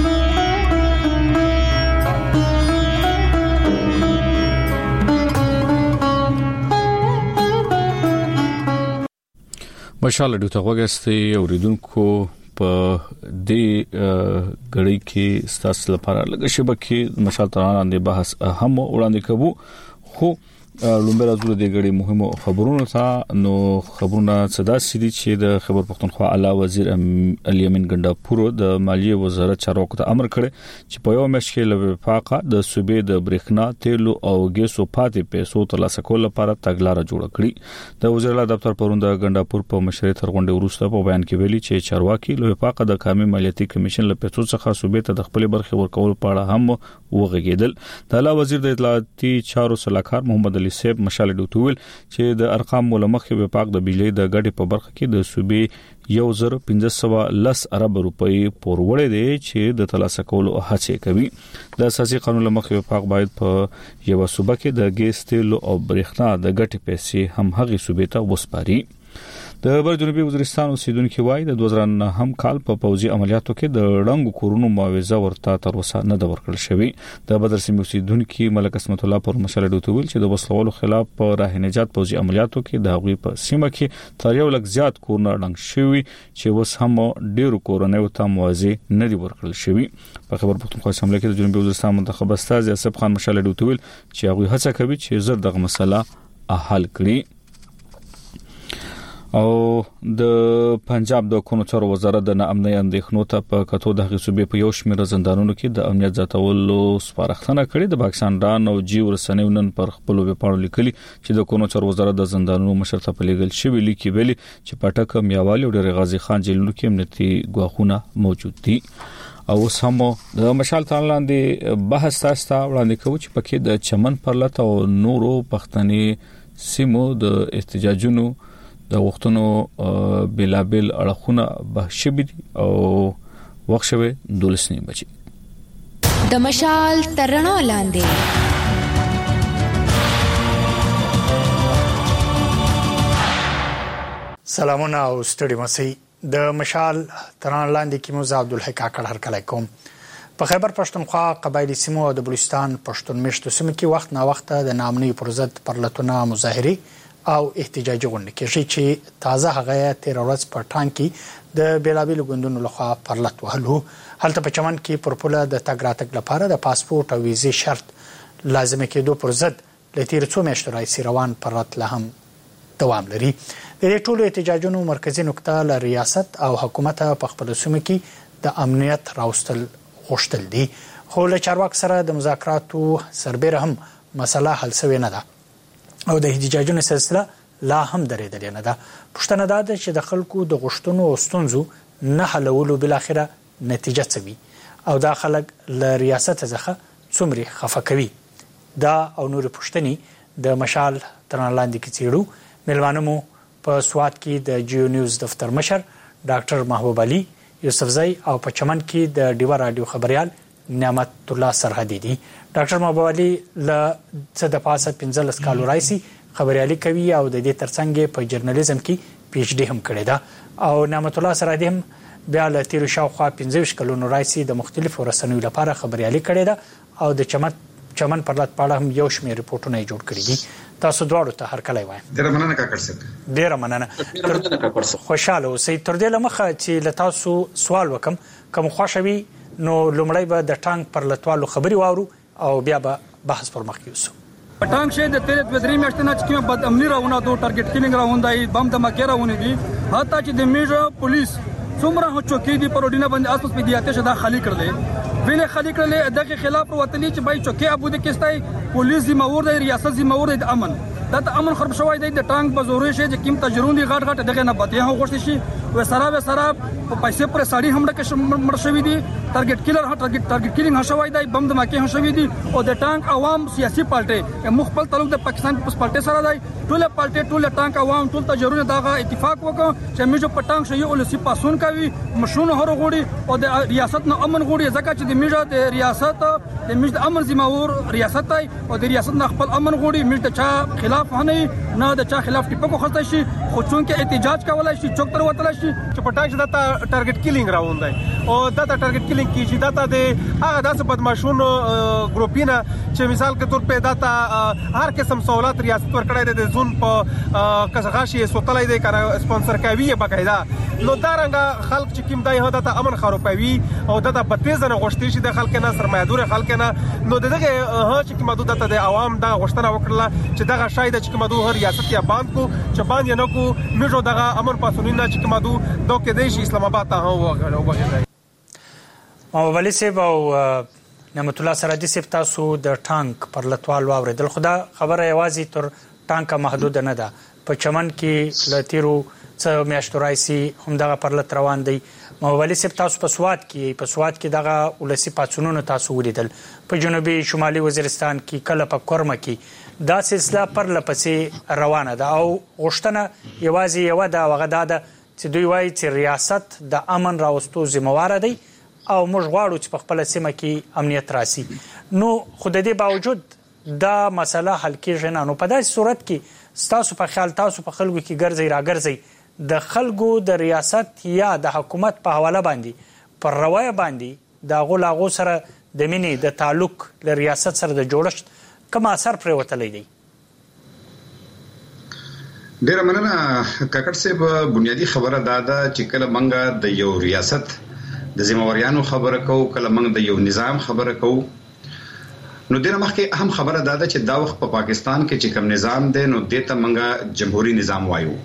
مشال رادیو ته وګورئ اوریدونکو په دې غړي کې ستاسو لپاره لږ شبکې مشال ترانه د بحث هم وړاندې کوو. خو لومبه راځو د غړي مهمو خبرونو ته. نو خبرونه صدا سړي چې د خبر پښتونخوا اعلی وزیر الیمن ګنداپور د مالیه وزارت چارواکو ته امر کړی چې په یو مشکل له وفاقه د صوبې د برېښنا تیلو او ګیسو پاتې پیسو ترلاسه کول لپاره تګلارې جوړ کړې. د وزیر اعلی دفتر پروند ګنداپور په مشرۍ تر غونډې وروسته په بیان کې ویلي چې چارواکي له وفاقه د قومي مالیاتي کمیشن له پیسو څخه صوبې ته د خپل برخه ورکول په اړه هم وغږیدل. د اعلی وزیر د اطلاعاتي چارو صلاحکار محمد علي صاحب مشال ډوټول چې د ارقام ملمخې وفاق د بجلی د غټي په برخه کې د صوبې 1510 ارب روپۍ پوروړې دي چې د ترلاسه کولو هڅه کوي. د اساسي قانون لمخې وفاق باید په یو صوبه کې د ګیس تیل او برېښنا د غټي پیسې هم هغه صوبې ته وسپاري. د بر جنوبي وزیرستان اوسیدونکو وایي د 2009 کال په پوځي عملیاتو کې د ړنګو کورونو معاوضه ورته تر اوسه نه د ورکړل شوی. د بدر سیمې اوسیدونکو ملک اسمت الله پر مشال ډوټول چې د وسلوالو خلاف په راه نجات پوځي عملیاتو کې د هغوی په سیمه کې تر یو لک زیات کورونه ړنګ شوی چې وس هم ډیرو کورونو ته معاوضه نه دی ورکړل شوی. په خبر پښتونخوا اسمبلی کې د جنوبي وزیرستان منتخب استاد اسف خان مشال ډوټول چې هغه هڅه کوي چې زر دغه مسله حل کړي. او د پنجاب د قانون چارو وزارت د ناامنۍ اندېښنو ته په کتو د غصوبې په یو شمېر زندانونو کې د امنیت زیاتولو سپارښتنه کړې. د پاکستان ډان او جی ورسنیو نن پر خپل ویبپاڼو لیکلي چې د قانون چارو وزارت د زندانونو مشر ته په لیږل شوی لیکي ویلي چې پټک میاوالي او ډېر غازي خان جیلونو کې امنیتي ګواښونه موجود دي. او سمو د مشال تان لاندې بحث تاسو ته وړاندې کوي چې پکې د چمن پرلط او نورو پښتني سیمو د احتجاجونو د وختونو بلابل اړخونه بحثي او وخت شوه 12 بجې د مشال ترڼو لاندې. سلامونه او ستړي مسي. د مشال ترڼو لاندې کې مو عبد الحق کاکړ هر کله کوم. په خیبر پښتونخوا قبایلی سیمو او د بلوچستان پښتون مشتو سیمو کې وخت نا وخت د ناامنۍ پر ضد پرلتونه مظاهري او احتجاجي غونډې کېږي چې تازه هغه 13 ورځ په ټان کې د بیلابیل ګوندونو لخوا پرلط وهلو. هلته په چمن کې پر پوله د تګ راتګ لپاره د پاسپورت او ویزې شرط لازم کېدو پر ضد ل تیر څو میاشتو راځي روان پرلط له هم دوام لري. د دې ټولو احتجاجونو مرکزی نقطه ل ریاست او حکومت په خپل سیمه کې د امنیت راوستل غوښتل دي. خو له چارواکو سره د مذاکراتو سربېره هم مسله حل شوې نه ده او د احتجاجونو سلسله لا هم درېدلې نه ده. پښتنه ده چې د خلکو د غوښتنو او ستونزو نه حلولو بل اخره نتیجه څه وي او دا خلک له ریاست څخه څومره خفه کوي. دا او نور پښتني د مشال ترنالاندې کې چیرو ملوانمو په سواد کې د جیو نیوز دفتر مشر ډاکټر محبوب علي یوسفزئی او په چمن کې د ډیوا رادیو خبريال نعمت الله سرحدي دي. ډاکټر محبوب علي له څه د پاسه 15 کالو راځي خبريالي کوي او د دې ترڅنګ په جرنالیزم کې پی ایچ ډي هم کړی ده او نعمت الله سرحدي هم بیا له تیر شاوخوا 15 کلونو راځي د مختلفو رسنیو لپاره خبريالي کړی ده او د چمن پرلط پاړه هم یو شمېر ریپورتونه جوړ کړی دي. تاسو دواړو ته هر کله وایم ډیر مننه کاکړ صاحب. ډیر مننه خوشاله اوسئ. تر دې لمخه چې له تاسو سوال وکم کوم خوشوي نو لومړی به د ټانک پرلطوالو خبري واورو او بیا به بحث پر مخ یوسو. ټانک شه د تیرې بدري میاشتې چې کوم بد امنی راونه دوه ټارګټ کیلینګ راوندای بم دماکې راونه دي حتی چې د میجر پولیس څومره چوکۍ دی پروډینه باندې اساس په دیاته شدا خالی کړل ویل خلیق له دغه خلاف وطني چې بای چوکي ابو د کېستای پولیس ذمہ ور دی ریاست ذمہ ور دی د امن د امن خراب شوی دی د ټانک بزوري شي چې کیم تجرون دي غټ غټ دغه نه پته هو غوښتي شي و سره په پیسې پر ساړي هم د مړ شوی دي ټارګټ کیلر ټارګټ کیلینګ هشوي دی بم دماکي هشوي دي او د ټانک عوام سیاسي پارټي مخبل تعلق د پاکستان پیپلز پارټي سره دی ټول پارټي ټول ټانک عوام ټول تجرون دغه اتفاق وکړ چې موږ په ټانک شي ولسی پاسون کوي مشونه هر غوړي او د ریاست نه امن غوړي ځکه چې د موږ د ریاست د موږ د امن ذمہ ور ریاست دی او د ریاست نه خپل امن غوړي موږ د چا خلاف نه د چا خلاف ټیپکو خسته شي خو څونکه احتجاج کولای شي چوک تر وتل شي چې په ټانک دا ټارګټ کیلینګ راوند دی او دا ټارګټ کیلینګ کیږي دا د هغه داسې بدمعشونو ګروپینه چې مثال کے طور په دا هر قسم سہولت ریاست ورکړی دی د زون په کسغاشي سوتلای دی کنه سپانسر کوي بقاعده نو دا رنګه خلک چې کیم دی هدا ته امن خرابوي او دا په تیز نه غوښتي شي د خلک نه سرمایه‌دار خلک نه نو دغه چې کیم مدو ته د عوام دا غوښتنه وکړه چې دغه شاید چې کیم مدو هر ریاست یا باند کو چې باندې نه کو موږ دغه امن پاسونینه چې کیم مدو دوه کې دی اسلام آباد ته وغوښتل مولوی صاحب او نعمت الله سراجی صاحب تاسو د ټانک پر لټوال واوریدل خدا خبره یوازې تر ټانک محدود نه ده په چمن کې لتیرو څو میاشتو راځي هم دغه پر لټ روان دی مولوی صاحب تاسو په سواد کې دغه ولسی پاتونونو تاسو ولیدل په جنوبي شمالي وزیرستان کې کله په کورمه کې دا سلسله پر لپسې روانه ده او غوښتنه یوازې یو ده وغدا ده چې دوی وایي چې ریاست د امن راوستو ذمہوار دی او موږ غواړو چې په خپل سیمه کې امنیت راسي نو خو د دې باوجود دا مسله حل کېږي نه نو په داسې صورت کې تاسو په خیال تاسو په خلکو کې ګرځي راګرځي د خلکو د ریاست یا د حکومت په حواله باندې پر روایه باندې د غولاغو سره د مینې د تعلق له ریاست سره د جوړښت کوم اثر پرې وتلی دی ډیره مننه کاکړ صاحب بنیادی خبره دا ده چې کله منګه د یو ریاست د ذمہواریانو خبره کوو کله موږ د یو نظام خبره کوو نو دغه مخکې اهم خبره دا ده چې دا وخت په پاکستان کې چې کوم نظام دی نو دته موږ جمهوریت نظام وایو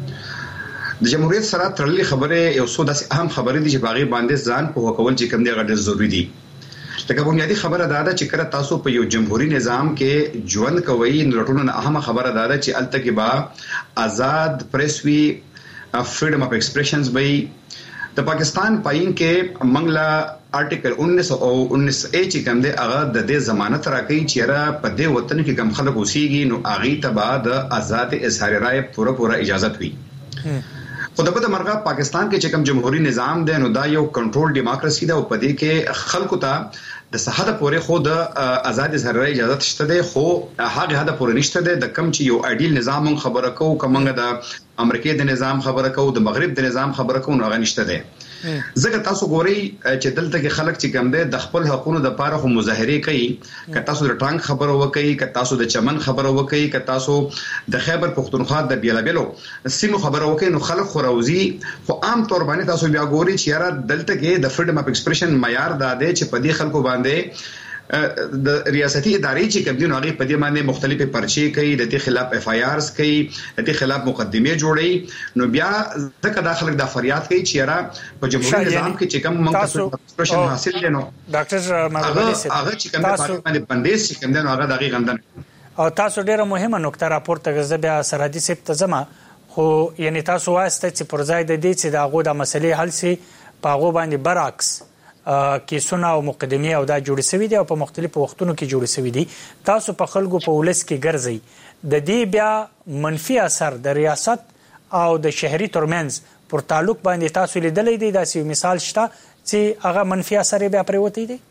د جمهوریت سره تړلې خبره یو څو داسې اهم خبرې دي چې باغې باندې ځان په کول چې کوم دی غوډه ضروری دي لکه بنیادی خبره دا ده چې کله تاسو په یو جمهوریت نظام کې ژوند کوئ نو ټولنه اهم خبره دا ده چې الته کې با آزاد پریس وی فریډم اف ایکسپریشنز وی د پاکستان پاین کې منګلا آرټیکل 19 او 19 چې کوم دی هغه د دې ضمانت راکړي چې را په دې وطن کې کوم خلک اوسېږي نو هغه ته بعد آزاد اظهار رائے پوره اجازه وي خو دغه د مرغه پاکستان کې چې کوم جمهوریت نظام دی نو دا یو کنټرول دیموکراسي ده او په دې کې خلکو ته د صحت پورې خود آزاد اظهار رائے اجازه شته ده خو هغه هدا پورې نشته ده د کم چې یو ایډیل نظام خبره کوو کومه د امریکای د نظام خبره کوو د مغرب د نظام خبره کوو نو هغه نشته ده ځکه تاسو ګورئ چې دلته کې خلک چې کوم دي د خپل حقوقو د لپاره خو مظاهره کوي که تاسو د ټانک خبره وکړي که تاسو د چمن خبره وکړي که تاسو د خیبر پختونخوا د بیلابلو سیمو خبره وکړي نو خلک خو راوځي خو عام طور باندې تاسو بیا ګورئ چې یاره دلته کې د فریډم اف ایکسپریشن معیار دا دی چې په دې خلکو باندې د ریاستي ادارې چې کوم دي نو هغه په دې باندې مختلفه پرچې کوي د دې خلاف اف آی آرز کوي د دې خلاف مقدمه جوړي نو بیا ځکه داخله د فریاد کوي چې را په جمهوریت نظام کې چې کوم منطقه ایکسپریشن حاصل دي نو ډاکټر مولوی صاحب هغه چې کوم باندې بندیز چې کوم دي نو هغه دغه غندن او تاسو ډیره مهمه نقطه راپورته غزه بیا سرحدي صاحب ته زما خو یعنی تاسو واسطه چې پر ځای د دې چې داغه د مسلې حل سي پاغو باندې برعکس کیسونه او مقدمه او دا جوړ شوی دي او په مختلفو وختونو کې جوړ شوی دي تاسو په خلکو په ولس کې ګرځي د دې بیا منفي اثر د ریاست او د شهري ترمنځ پر تعلق باندې تاسو لیدلې دي داسې مثال شته چې هغه منفي اثر بیا پروتې دي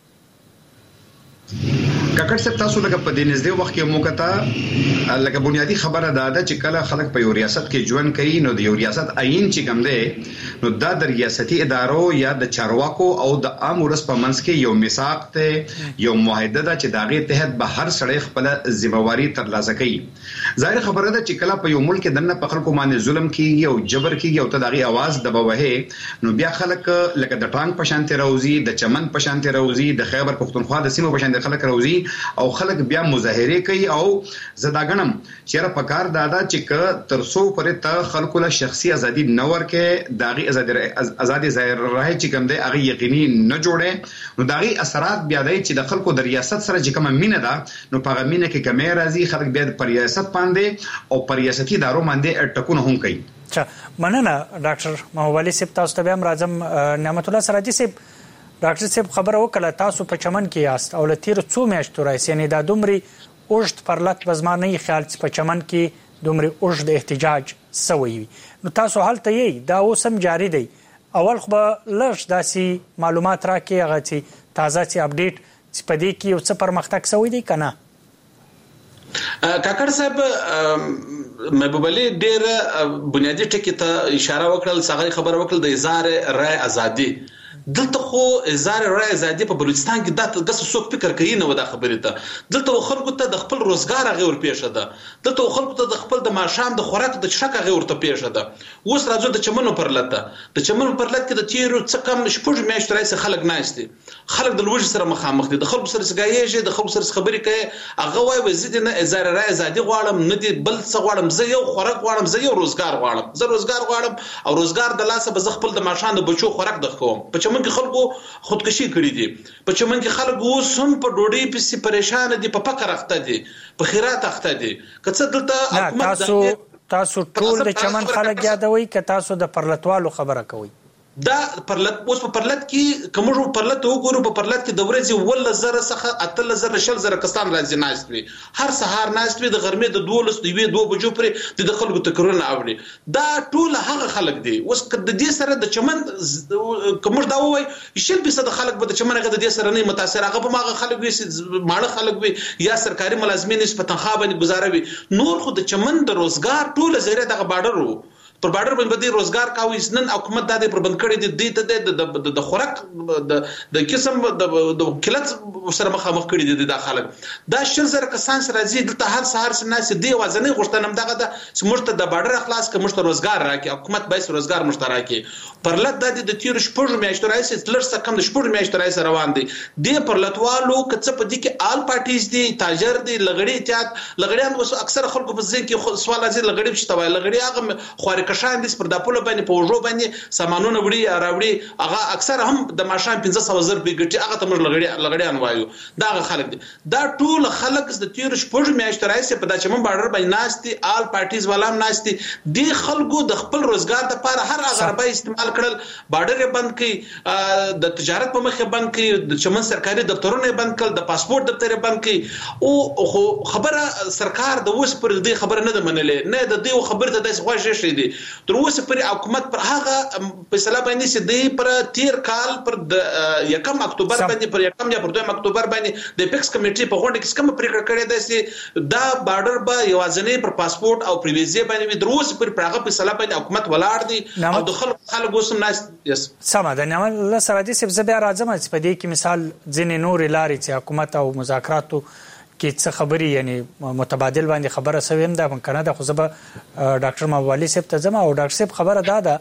کاکړ صاحب تاسو لکه په دې نږدې وخت کې موکتا لکه بنیادی خبره دا ده چې کله خلک په یو ریاست کې ژوند کوي نو د یو ریاست عین چې کوم دی نو دا د ریاستي ادارو یا د چارواکو او د عام ولس په منځ کې یو میثاق ته یو معاهده ده چې داغه تحت به هر سړی خپل ذمہواری ترلاسه کوي ظاهر خبره ده چې کله په یو ملک دنه په خلکو باندې ظلم کیږي او جبر کیږي او ته داغه आवाज دبوهه نو بیا خلک لکه د ټانک په شانته راوځي د چمن په شانته راوځي د خیبر پختونخوا د سیمو په شانته خلک راوځي او خلک بیا مظاهره کوي او زداګنم چیرې پکار دادا چې ترسو پرې ته خلکو له شخصي ازادي نور کې داغي ازادي ظاهر راهي چې کوم دی هغه یقیني نه جوړه نو داغي اثرات بیا دی چې د خلکو د ریاست سره چې کومه مینه ده نو په مینه کې کمې راځي خلک بیا پر ریاست باندې او پر ریاستي دارو باندې ټکونه هم کوي. مننه ډاکټر محمد صاحب تاسو ته هم راځم. نعمت الله سراجي صاحب ډاکټر صاحب خبره وکړه تاسو په چمن کې یاست او لتیر څو میاشتو راځي یعنی دا دومره اوږد پرلط بزمانه خیال چې په چمن کې دومره اوږد احتجاج سوی نو تاسو حالت یې دا اوسم جاری دی اول خو لږ داسي معلومات راکې هغه چې تازه چې اپډیټ چې په دې کې یو څه پرمختګ سوی دی کنه. کاکړ صاحب محبوب علي ډېر بنیادی ټکی ته اشاره وکړل څنګه خبر وکړل د اظهار رائے ازادي دلته خو اظهار رائے ازادي په بلوچستان کې د قصو څوک فکر کوي نه ودا خبره ده دلته خلکو ته د خپل روزګار غیر پیښه ده دلته خلکو ته د خپل د ماشام د خوراک د شک غیر ته پیښه ده اوس راځو د چمنو پرلته د چمنو پرلته کې د تیرو څه کم شپږ میاشتې راځي خلک ناشتي خلک د لوږې سره مخامخ دي د خلکو سره سګایږي د خلکو سره خبرې کوي هغه وایي وزید نه اظهار رائے ازادي غواړم نه دي بل څه غواړم زه یو خوراک غواړم زه یو روزګار غواړم زه روزګار غواړم او روزګار د لاسه به خپل د ماشام د بچو خوراک د کوم په چمن کې خلکو خودکشي کړې دي په چمن کې خلک اوس هم په ډوډۍ پسې پریشان دي په فقر اخته دي په خیرات اخته دي کڅ دلته حکومت تاسو ټول د چمن خلک یادوي ک تاسو د پرلتوالو خبره کوي دا پرلت اوس په پرلت کې کومو پرلت وګورو په پرلت کې د ورځې ول زره څخه اتل زره شل زره کسان راځي ناشوي هر سهار ناشوي د غرمې د 2 بجو پرې د خلکو تکرونه اوري دا ټول هغه خلک دي اوس د دې سره د چمن کومر دا وای 100% خلک به د چمن غو د دې سره نه متاثر هغه به ماغه خلک وي ماړه خلک وي یا سرکاري ملازمین نسبت تنخواه باندې گزاروي نور خو د چمن د روزګار ټول زیره دغه بارډر وو پر بارډر باندې روزګار کاوي نن حکومت د پر بند کړي دي د خوراک د قسم د کلت سره مخامخ کړي دي د خلک دا شل زره کسان سره راځي د هر سهار سناس دی وازنه غوښتنم دغه د سمرته د بارډر اخلاص ک مشت روزګار راکې حکومت به روزګار مشترکي پرلت د تیر شپږ میاشتو راځي لږ کم د شپږ میاشتو راځي روان دي د پرلتوالو کڅ په دې کې آل پارټیز دي تاجر دي لغړی اتحاد لغړیان اوس اکثر خلکو په ځین کې سوال راځي لغړی شته وای لغړی هغه خواري کشان دي پر داپول باندې په وژو باندې سامانونه وړي راوړي هغه اکثر هم د ماشام 1500 زر بیګټي هغه ته موږ لغړیان وایو دا خلک دي دا ټول خلک د تیر شپږ میاشتو راځي په دچمن بارډر باندې ناشتي آل پارټیز ولام ناشتي دي خلکو د خپل روزګار لپاره هر هغه استعمال کړل بارډر بند کړي د تجارت په مخه بند کړي د چمن سرکاري دفترونه بند کړل د پاسپورت دفتر بند کړي او خبره سرکار د اوس پر دې خبره نه منلې نه د دې خبره ته د خوښ شي دي تر اوسه پر حکومت پر هغه فیصله باندې چې دی پر تیر کال پر د 1 اکتوبر باندې پر 1 یا پر 2 اکتوبر باندې د پیکس کمیټي په غونډه کې کوم پریکړه کړې ده چې دا بارډر به یوازنی پر پاسپورت او پریویزي باندې د روس پر هغه فیصله باندې حکومت ولاړ دي او د خلکو سم ناس یس سم ده نعمت الله سراجي صاحب زبیا راځم چې په دې کې مثال ځینې نور لارې چې حکومت او مذاکراتو کې څه خبري یعنی متبادل باندې خبره سویم ده کنه د خو زبا ډاکټر موالي صاحب ته زما او ډاکټر صاحب خبره ده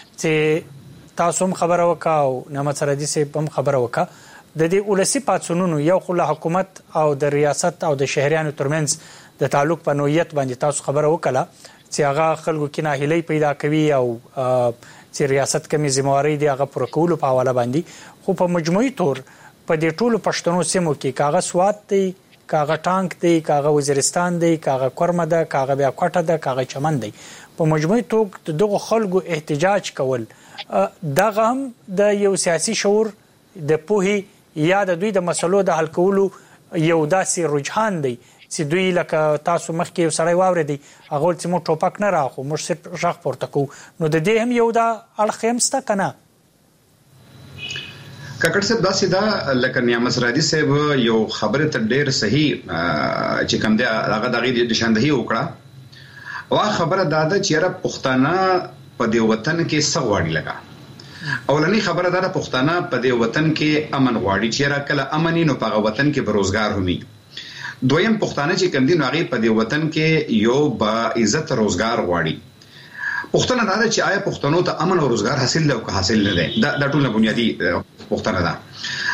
چې تاسو هم خبره وکاو نعمت سراجي صاحب هم خبره وکا د دې ولسی پاتسونونو یو خو له حکومت او د ریاست او د شهريانو ترمنځ د تعلق په نوعیت باندې تاسو خبره وکړه چې هغه خلکو کې ناهیلي پیدا کوي او چې ریاست کمی ذمہواری دی هغه پر کولو په حواله باندې خو په مجموعي تور په دې ټولو پښتنو سیمو کې کاغه سواد دی کاغه ټانک دی کاغه وزیرستان دی کاغه کورمه ده کاغه بیا کوټه ده کاغه چمن دی په مجموعي توګه دغه خلکو احتجاج کول دغه هم د یو سیاسي شعور د پوهي یا د دوی د مسلو د حل کولو یو داسې رجحان دی چې دوی لکه تاسو مخکې یو سړی واورېدی هغه چې موږ ټوپک نه راخو موږ صرف غږ پورته کوو نو د دې هم یو دا اړخ هم شته که نه کاکړ صاحب داسې دا لکه نعمت سراجي صاحب یو خبره ته ډېر صحیح چې کوم دی هغه دغه نشاندهي وکړه او خبره دا ده چې را پښتانه په دې وطن کې څه غواړي لګا اولنی خبره دا ده پښتانه په دې وطن کې امن غواړي چې را کله امني نو په وطن کې بروزګار همي دویم پښتانه چې کوم دي نو هغه په دې وطن کې یو با عزت روزګار غواړي پښتنه دا چې آیا پښتنو ته امن او روزګار حاصل له حاصل نه ده دا ټول بنیادی پښتنه ده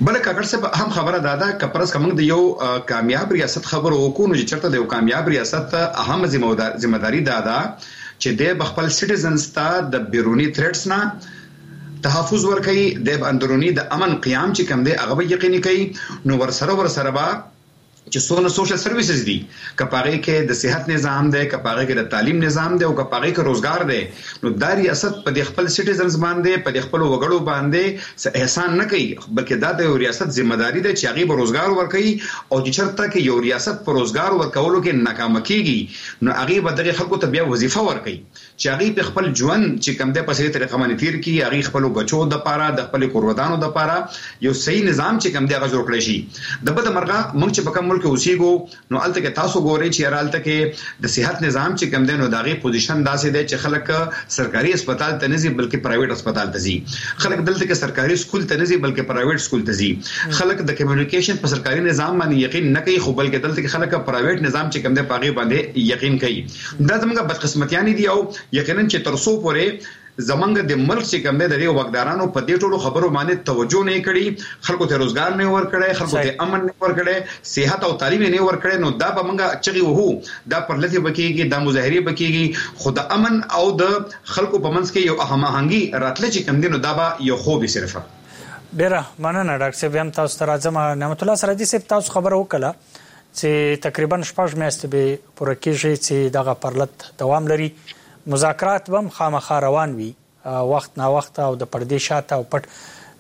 بل کاکړ صاحب هم خبره دادا کپرس کوم د یو کامیاب ریاست خبرو وکونو چې چرته د یو کامیاب ریاست اهم ذمہداري دادا چې د خپل سټیزنز ته د بیرونی تھریټس نه تحفظ ورکړي د اندرونی د امن قیام چې کوم دی هغه یقیني کوي نو ورسره با چې څونه سوشل سرویسز دي کپاغه کې د صحت نظام دی کپاغه کې د تعلیم نظام دی او کپاغه کې روزګار دی نو د ریاست په خپل سټیزنز باندې په خپل وګړو باندې احسان نه کوي بلکې دا د ریاست ذمہداري ده چې هغه به روزګار ورکړي او چې چرته کې یو ریاست پر روزګار ورکولو کې ناکام کیږي نو هغه به دغه خلکو ته بیا وظیفه ورکړي چې هغه په خپل ژوند چې کوم د پسې طریقه باندې تیر کی هغه خپل بچو د پاره د خپل قربانانو د پاره یو صحیح نظام چې کوم دی هغه جوړ کړی شي د بده مرغه موږ چې په کوم ملک اوسېګو نو الته کې تاسو ګورئ چې الته کې د صحت نظام چې کوم دی نو دغه پوزیشن داسې دی چې خلک سرکاري هسپتال ته نه ځي بلکې پرایویټ هسپتال ته ځي خلک دلته کې سرکاري سکول ته نه ځي بلکې پرایویټ سکول ته ځي خلک د کمیونیکیشن په سرکاري نظام باندې یقین نه کوي خو بلکې دلته کې خلک پرایویټ نظام چې کوم دی پاغي باندې یقین کوي دا زموږ بدقسمتیانی دي او یقینا چې ترسو پورې زمونږ د ملک چې کوم دی د وګدارانو په دې ټولو خبرو باندې توجه نه کړي خلکو ته روزګار نه ورکړي خلکو ته امن نه ورکړي صحت او تعلیم نه ورکړي نو دا به موږ چغي وو دا پرلته بکیږي دا مظاهره بکیږي خو د امن او د خلکو په منځ کې یو هماهنګي راتله چې کوم دی نو دا به یو خو به صرفه ډیره مننه ډاکټر صاحب هم تاسو ته راځم نعمت الله سره دې تاسو خبر وکړه چې تقریبا 6 میاشتې به پوره کېږي چې دغه پرلط دوام لري مذاکرات هم خامخا روان وي وخت نا وخت او د پردې شاته او پټ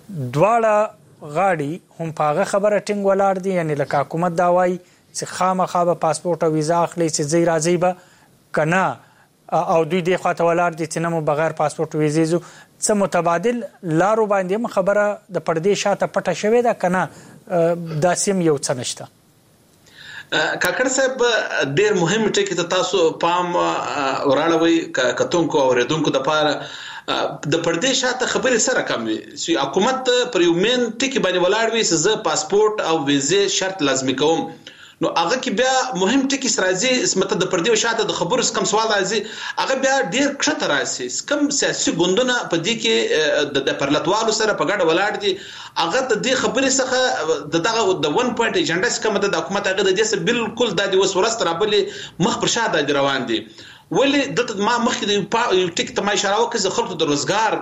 دواړه غاړي هم پاغه خبره ټینګ ولاړ دي یعنی لکه حکومت دا وایي چې خامخا به پاسپورت او ویزا اخلي چې زی راځي به کنه او دوی د خواته ولاړ دي چې نو بغیر پاسپورت او ویزې زو څه متبادل لارو باندې خبره د پردې شاته پټه شوې ده کنه داسیم یو څه نشته کاکړ صاحب ډېر مهم ټکی ته تاسو پام وراړوي کتونکو او ریدونکو د پاره د پردې شاته خبرې سره کم وي چې حکومت پر یو مین ټکی باندې ولاړ وي چې زه پاسپورت او ویزه شرط لازمي کوم نو هغه کې بیا مهم ټکی راځي اسمته د پردې شاته د خبرو کم سوال راځي هغه بیا ډیر کښته راځي کم سیاسي ګوندونه په دې کې د پرلطوالو سره په ګډه ولاړ دي هغه د دې خبرې څخه دغه د 1 پوینټ ایجنډا څخه د حکومت هغه د دې سره بالکل د دې وسورست رابلې مخ پر شاته روان دي ولې د ما مخکې د یو ټیک ته ما اشاره وکړه چې خلکو د روزګار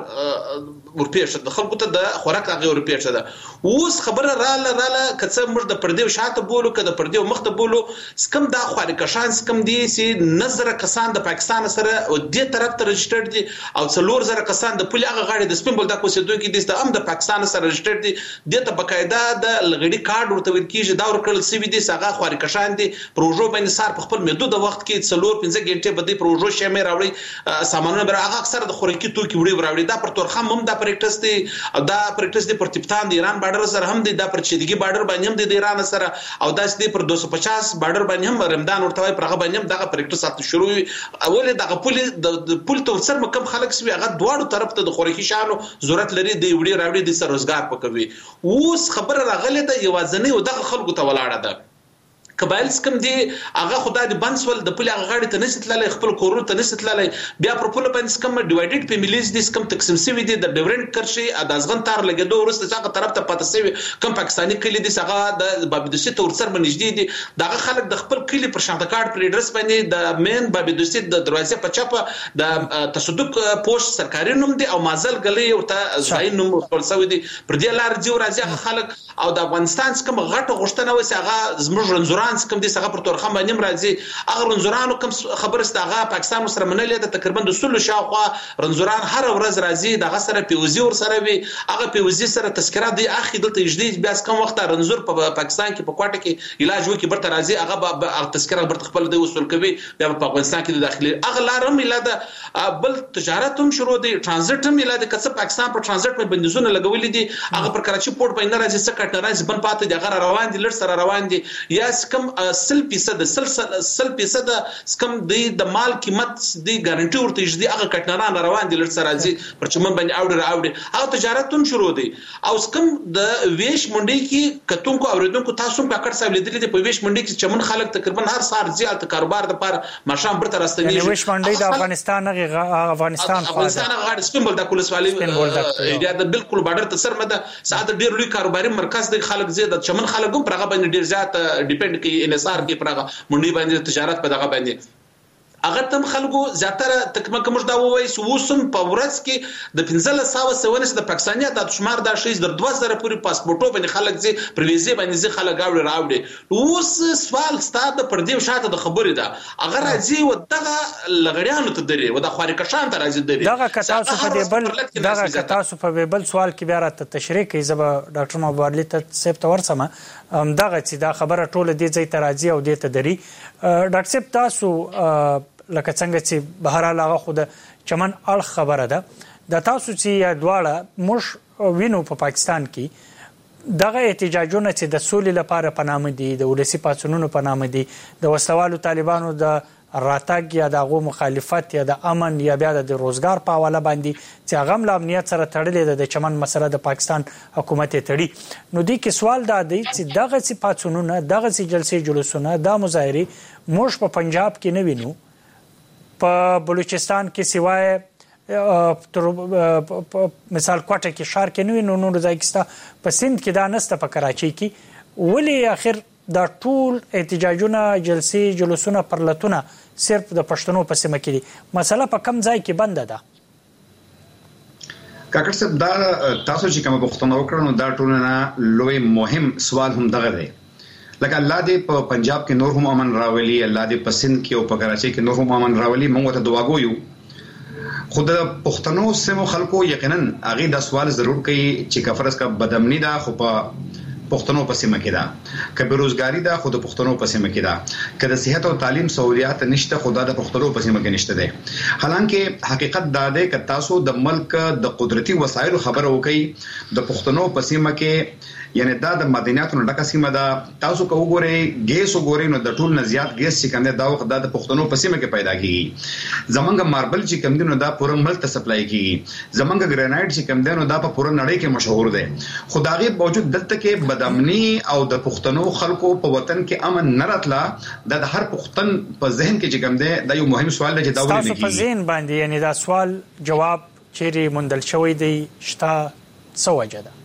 ورپېښه د خلکو ته د خوراک هغه ورپېښه ده اوس خبره رااله کڅه موږ د پردې شاته بولو که د پردې مخ ته بولو سکم دا خارقشان سکم دي چې نظر کسان د پاکستان سره او دې طرف ته رجسټر دي او 4000 کسان د پولي هغه غاړي د سپین بل د کوسیدونکو دي چې هم د پاکستان سره رجسټر دي د ته بقاعده د لغړی کارت ورته ورکیږي دا ورکړل سوي دي هغه خارقشان دي پروژو باندې سار په خپل محدود وخت کې 4-5 غنټه بده پروژو شمه راوړي سامانونه بر هغه اکثر د خوراکي توکي وړي راوړي دا پر تورخم هم دا پریکټس دي او دا پریکټس دي پر تپتان د ایران بارډر سره هم دي دا پر چدګي بارډر باندې هم د ایران سره او دا دي پر 250 بارډر باندې هم رمضان ورته پر هغه باندې هم دا پریکټس ات شروع اول دا پول د پول تر سر مکم خلک سوي هغه دواړو طرف ته د خوراکي شانو ضرورت لري د وړي راوړي د سر روزګار پکوي اوس خبره راغله د یوازنی او د خلکو ته ولاړه ده قبایل سکم دي هغه خدای د بنسول د پولی هغه غاړي ته نشتلای خپل کورونو ته نشتلای بیا پر پوله باندې سکم ډیوایډډ فیملیز دي سکم تقسیم شوی دي د ډیورنت کرشي د ازغن تار لګیدو ورسته څنګه طرف ته پاتې شوی کم پاکستاني کلی دي څنګه د بابدوسی تور سر منځدي دي دغه خلک د خپل کلی پر شاته کارت پر ایډرس باندې د مین بابدوسی د دروازې په چپه د تصدق پوسټ سرکاري نوم دي او مازل غلې ورته ځای نوم خپل شوی دي پر دې لار دی ورځي خلک او د افغانستان څخه غټه غشتنه وسه هغه زموږ رنزوران څخه دي څنګه پر تورخم باندې راځي هغه رنزورانو کوم خبره ستغه پاکستان سره منلې د تقریبا د سلو شاوخوا رنزوران هر ورځ راځي دغه سره پیوزي ور سره وي هغه پیوزي سره تذکرہ دی اخی دلته اجدي بیا کم وخت رنزور په پاکستان کې په کوټه کې علاج وکي برته راځي هغه تذکرہ برته خپل دی وصول کوي بیا په افغانستان کې داخلي هغه لارم اله بل تجارت هم شروع دي ترانزیت هم اله د کڅ پاکستان په ترانزیت په بندیزونه لګولې دي هغه پر کراچي پورت باندې راځي سکټ راځي بن پاتې د غره روان دي لړ سره روان دي یا کم کم 100% کم د مال قیمت د ګارانټي ورته دي هغه کټنران روان دي لړ سره راځي پر چمن باندې اوړي هغه تجارتون شروع دي او کم د ویش منډي کې کتونکو اوریدونکو تاسو په کټ صاحب لیدل دي په ویش منډي کې چمن خلک تقریبا هر سال زیات کاروبار د پر ماشام برته راستنی یعنی ویش منډي د افغانستان غاړه سپینبل د کولسوالي یا د بالکل بارډر ته سر مده ساده ډیر لوی کاروباري مرکز د خلک زیات چمن خلک هم پرغه باندې ډیر زیات ډیپند کوي انحصار کې پرغه منډي باندې تجارت په دغه باندې اگر تم خلکو زیاتره تکمه کوم دا وای سوسم په ورځ کې د 1500 د پاکستانیت د شمار د شیز د 2000 پورې پاسپورتو باندې خلک زی پرویزي باندې زی خلک راوړي اوس سوال ستاد پر دې شاته د خبرې ده اگر راځي و دغه لغړیانو ته دري و د خوارکشان ته راځي دري دغه کتاسو په دې دغه کتاسو په بل سوال کې بیا راته تشریح کوي زبا ډاکټر مبارلی ته سیب ته ورسمه دغه چې دا خبره ټوله دې ځای ته راځي او دې ته دري ډاکټر صاحب تاسو لکه څنګه چې بهرحال هغه خو د چمن اړ خبره ده د تاسو چې دواړه مش وینو په پاکستان کې دغه احتجاجونه چې د سولې لپاره په نامه دي د ولسی پاتونونو په نامه دي د وسوالو طالبانو د راتګ یا دغه مخالفت یا د امن یا بیا د روزګار په حواله باندې چې هغه م امنیت سره تړلې ده د چمن مسله د پاکستان حکومت تړي نو دې کې سوال دا دی چې دغه سي پاتونونه دغه سي جلسې جلوسونه د مظاهره موږ په پنجاب کې نه وینو په بلوچستان کې سوای مثال کوټه کې شهر کې نو نور ځای کې په سند کې دا نسته په کراچۍ کې ولی اخر دا ټول احتجاجونه جلسې جلوسونه پرلتونه صرف د پښتنو په سیمه کې دي مسله په کم ځای کې بنده ده کاکړ صاحب دا تاسو چې کوم پښتنو وکړو دا ټول نه لوی مهم سوال هم دغه دی لکه الله دې په پنجاب کې نور هم امن راولي الله دې په سند کې او په کراچۍ کې نور هم امن راولي موږ ته دعا کوو خود پښتنو سمو خلکو یقینا هغه د سوال ضرور کوي چې کفرس کا بدامنی دا خو په پښتنو په سیمه کې دا که بیروزګاری دا خود پښتنو په سیمه کې دا که د صحت او تعلیم سہولیات نشته خدا د پښتنو په سیمه کې نشته ده حالانکه حقیقت دا ده ک تاسو د ملک د قدرتي وسایل خبرو کوي د پښتنو په سیمه کې یعنی دا د مدیناتو نه ډکه سیمه ده تاسو کو وګورئ ګیس وګورئ نو د ټول نه زیات ګیس چې کوم دا وخت د پښتنو په سیمه کې پیدا کیږي زمونږ ماربل چې کوم دینو دا پوره ملک ته سپلای کیږي زمونږ ګرانایټ چې کوم دینو دا په پوره نړۍ کې مشهور دی خدایي باوجود دلته کې بدامنی او د پښتنو خلکو په وطن کې امن نه راتلا د هر پښتن په ذهن کې چې کوم دی دا یو مهم سوال دی چې دا ولې تاسو په ذهن باندې یعنی دا سوال جواب چیرې مندل شوی دی شتا څه وجه ده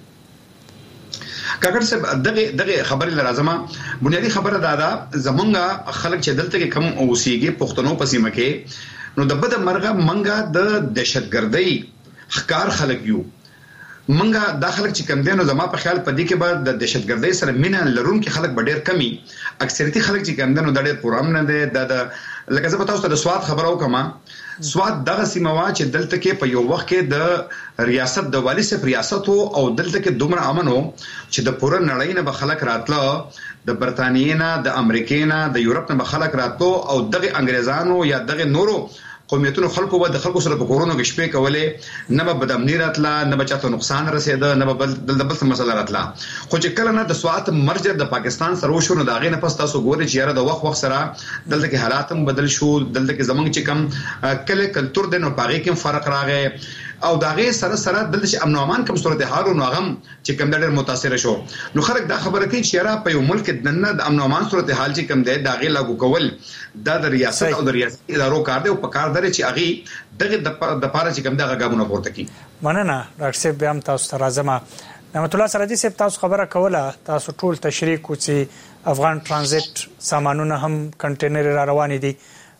کاکړ صاحب دغه خبره لازمه بنیادی خبره دا زمونږه خلک چې دلته کې کم اوسېږي پښتنو په سیمه کې نو د بد مرغه منګه د دهشتګردۍ ښکار خلک یو منګه د خلک چې کم دي نو زما په خیال پدې کې به د دهشتګردۍ سره مینه لرونکي خلک ډېر کمی اکثریتي خلک چې کم دي نو د ډېر پرام نه دي د لکه زه تاسو ته د سواد خبرو کوم سواد دغه سیمه وا چې دلته کې په یو وخت کې د ریاست د والی صف ریاست او دلته کې دومره امنو چې د پوره نړۍ نه به خلک راتله د برتانیې نه د امریکا نه د یورپ نه به خلک راتله او دغه انګريزانو یا دغه نورو قومیتونو خلکو به د خلکو سره په کورونو کې شپې کولې نه به بدامنی راتله نه به چاته نقصان رسیده نه به بل مسله راتله خو چې کله نه د سواد مرج د پاکستان سره وشو نو دا غي نه پس تاسو ګورئ چې یاره د وخت سره دلته کې حالات هم بدل شو دلته کې زمونږ چې کم کله کلچر د نو پاغي کې فرق راغی او داغه سره دلته چې امن او امان کوم صورتحال او نغم چې کوم ډېر متاثر شو نو خلک دا خبره کوي چې یاره په یو ملک د نه د امن او امان صورتحال چې کوم دی داغه لاګو کول د ریاست او د ریاست ادارو کار دی او په کار درې چې اغي دغه د پاره چې کوم دغه غاګونه پورته کی مننه ډاکټر صاحب بیا تاسو ته راځم نعمت الله سره دې صاحب تاسو خبره کوله تاسو ټول تشریح کو چې افغان ترانزیت سامانونه هم کنټینر را روان دي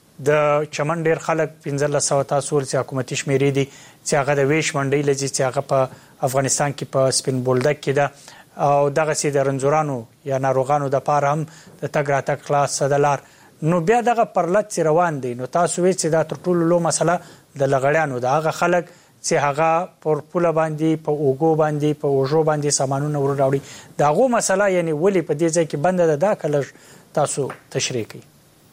د چمن ډیر خلک 1500 تاسو ول چې حکومتي شمیرې دي چې هغه د ویش منډي لږی چې هغه په افغانستان کې په سپین بولدک کې ده او دغه سي د رنزورانو یا ناروغانو د پاره هم د تګ راتګ خلاص صدلار نو بیا دغه پرلط روان دي نو تاسو وی چې دا ټول لو مسله د لغړیانو د هغه خلک چې هغه پر پوله باندې په اوګو باندې په اوجو باندې سامانونه ور راوړي داغه مسله یعنی ولی په دې ځای کې بند ده دا کله تاسو تشریح کړئ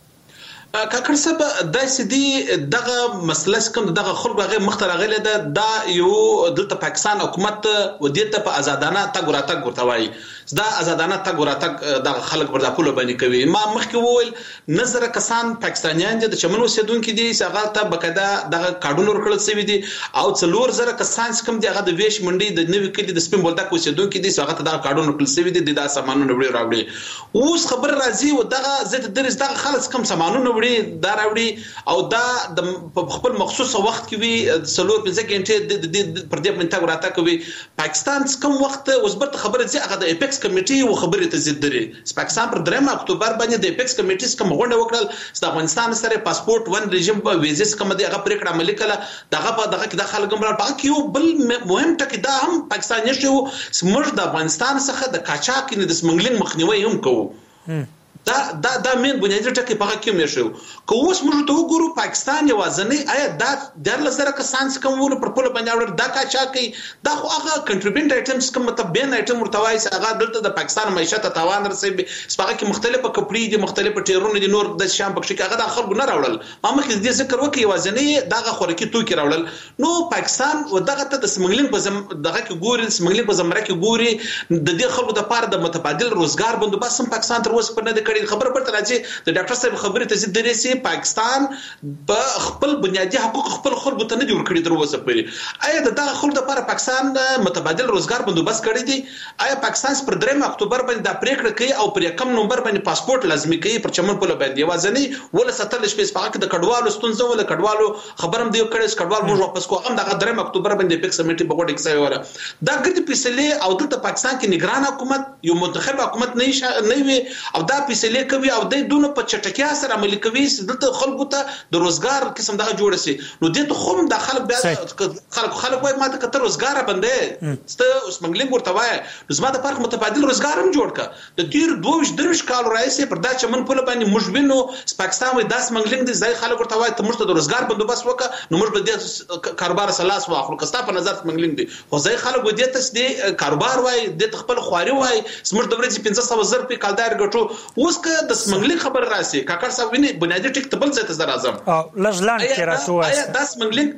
کاکړ صاحب د سدي دغه مسله کوم دغه خلکو هغه مخترغله ده دا یو د پاکستان حکومت ودیته په آزادانه تګ ورته ورتوي دا آزادانه تګ وراتګ د خلک پر د پوله باندې کوي. ما مخکې وویل نظر کسان پاکستانیان دي د چمن اوسیدونکو دي هغه ته بقاعده د کارډونو ورکړل شوی دي او 4000 کسان کم دي هغه د ویش منډي د نوې کلی د سپین بولدک اوسیدونکو دي هغه ته د کارډونو ورکړل شوی دي د سامانونو وړي راوړي. اوس خبر راځي و دغه زه د درس دغه خلک کم سامانونو وړي دا راوړي او دا د خپل مخصوص وخت کې وي 4-5 غنټې د پر دې منټه وراتګ کوي. پاکستان کوم وخت وزبرت خبره زی هغه د اپیکس کمیټي او خبره ته زید دري پاکستان پر 3 اکتوبر باندې د اپیکس کمیټي کوم غونډه وکړل د افغانستان سره پاسپورت ون رژیم په ویزیس کوم دی هغه پریکړه عملي کړه دغه په دغه کې د خلک مرا باقي یو بل مهم ټکی دا هم پاکستان نشو سمر د افغانستان څخه د قاچاق نه د سمګلینګ مخنیوي هم کوو. دا مين بنیادی ټکی په کې مشو کو اوس موږ ته وګورو پاکستان یوازنی آیا دا د لزره کسان کوم ور پر پوله باندې اور دا کا چا کوي دا خو هغه کنټریبیوټ آیټمز کوم مطلب بین آیټم ورتوای هغه دلته د پاکستان معیشت ته توان رسېږي سپاغه کې مختلفه کپړې دي مختلفه ټیرونه دي نور د شام پکې هغه د خلکو نه راوړل ما مخکې دې ذکر وکي یوازنی دا خورکی توکي راوړل نو پاکستان ودغه ته د سمګلینګ په دغه کې ګوري سمګلینګ په زمره کې ګوري د دې خلکو د پاره د متبادل روزګار بندوبست هم پاکستان تر اوسه نه د خبر پرته راځي د ډاکټر صاحب خبره ته زید درسي پاکستان په خپل بنیادی حقوق خپل خلکو ته نه دی ورکړي تر اوسه پورې آیا د دغه خلکو لپاره پاکستان متبادل روزګار بندوبست کړی دی آیا پاکستان پر 3 اکتوبر باندې د پریکړه کوي او پر کم نمبر باندې پاسپورت لازمي کوي پر چمن په باندې وازني ولا 17 شپې سپاکه د کډوالو ستونزه ولا کډوالو خبرم دی کړي کډوال موږ واپس کوو هم د 3 اکتوبر باندې پیک سمیټي په وړاندې کوي ولا دا ګرځي فیصله او د پاکستان کې نگران حکومت یو منتخب حکومت نه وي او دا فیصله کوي او د دونه په چټکیا سره عملي کوي د خلکو ته د روزګار قسم دغه جوړ شي نو د خو د خلک بیا خلک وای ماته کتر روزګار باندې ست اوس منګلینګ ورته وای نو زما د فرق متبادل روزګار هم جوړ کا د تیر 22 کال راځي پر دا چمن په باندې مشبینو پاکستان وای 10 منګلینګ د ځای خلک ورته وای ته موږ ته د روزګار بندوبست وکړه نو موږ به د کاروبار سلاس واخلو کستا په نظر منګلینګ دي خو ځای خلک ودی ته د کاروبار وای د خپل خواري وای سمر د ورځې 1500 په کالدار ګټو اوس که د منګلینګ خبر راسي کاکړ صاحب ویني بنیادی ټیک تبل ځای ته زر اعظم لږ کې راځو آیا 10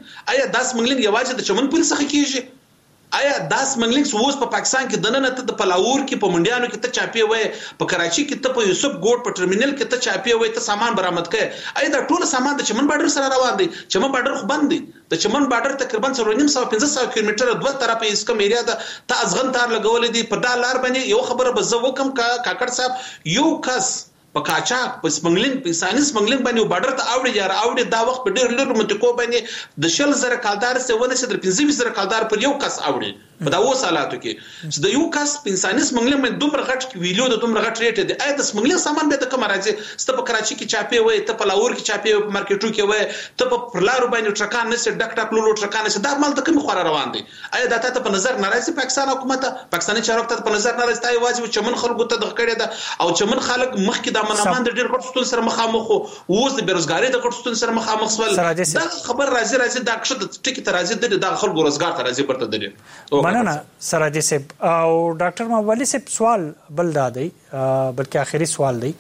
منګلینګ یوازې د چمن پل څخه کیږي آیا 10 منګلینګ اوس په پاکستان کې دنه ته د پلاور کې په منډیانو کې ته چاپی وای په کراچي کې ته په یوسف ګوټ په ټرمینل کې ته چاپی وای ته سامان برآمد کړي آیا دا ټول سامان د چمن بارډر سره روان دي چمن بارډر خو بند دي د چمن بارډر تقریبا 350 کیلومتر دوه طرفه اس کوم ایریا ده ته ازغن تار لګولې دي په دا لار باندې یو خبره به زه وکم کاکړ صاحب یو کس په قاچاق په سمګلینګ په ساينس سمګلینګ باندې بارډر ته اوړي یار اوړي دا وخت په ډېر لږ منطقو باندې د 10000 کالدار څخه ونه چې د 25000 کالدار پر یو کس اوړي په دا اوس حالاتو کې چې د یو کس په ساينس سمګلینګ باندې دومره غټ ویلو د دومره غټ ریټ دی اې د سمګلینګ سامان به د کوم راځي ست په کراچي کې چاپی وای ته په لاهور کې چاپی په مارکیټو کې وای ته په پرلارو باندې ټرکان نه ډک ټک لولو ټرکان نه دا مال د کوم خور روان دي اې دا ته په نظر ناراضي پاکستان حکومت پاکستاني چارواکو ته په نظر ناراضي تای واجب چمن خلکو ته د کړه ده او چمن خلک مخکې د منامان د ډېر ستون سره مخامخ اوس د بیروزګاری د ستون سره مخامخ سول دا خبر راځي دا څه ټکی ته راځي د خلکو روزګار ته راځي پرته دی مننه سراجي صاحب او ډاکټر موالي صاحب سوال بل دادی بلکې اخیری سوال دی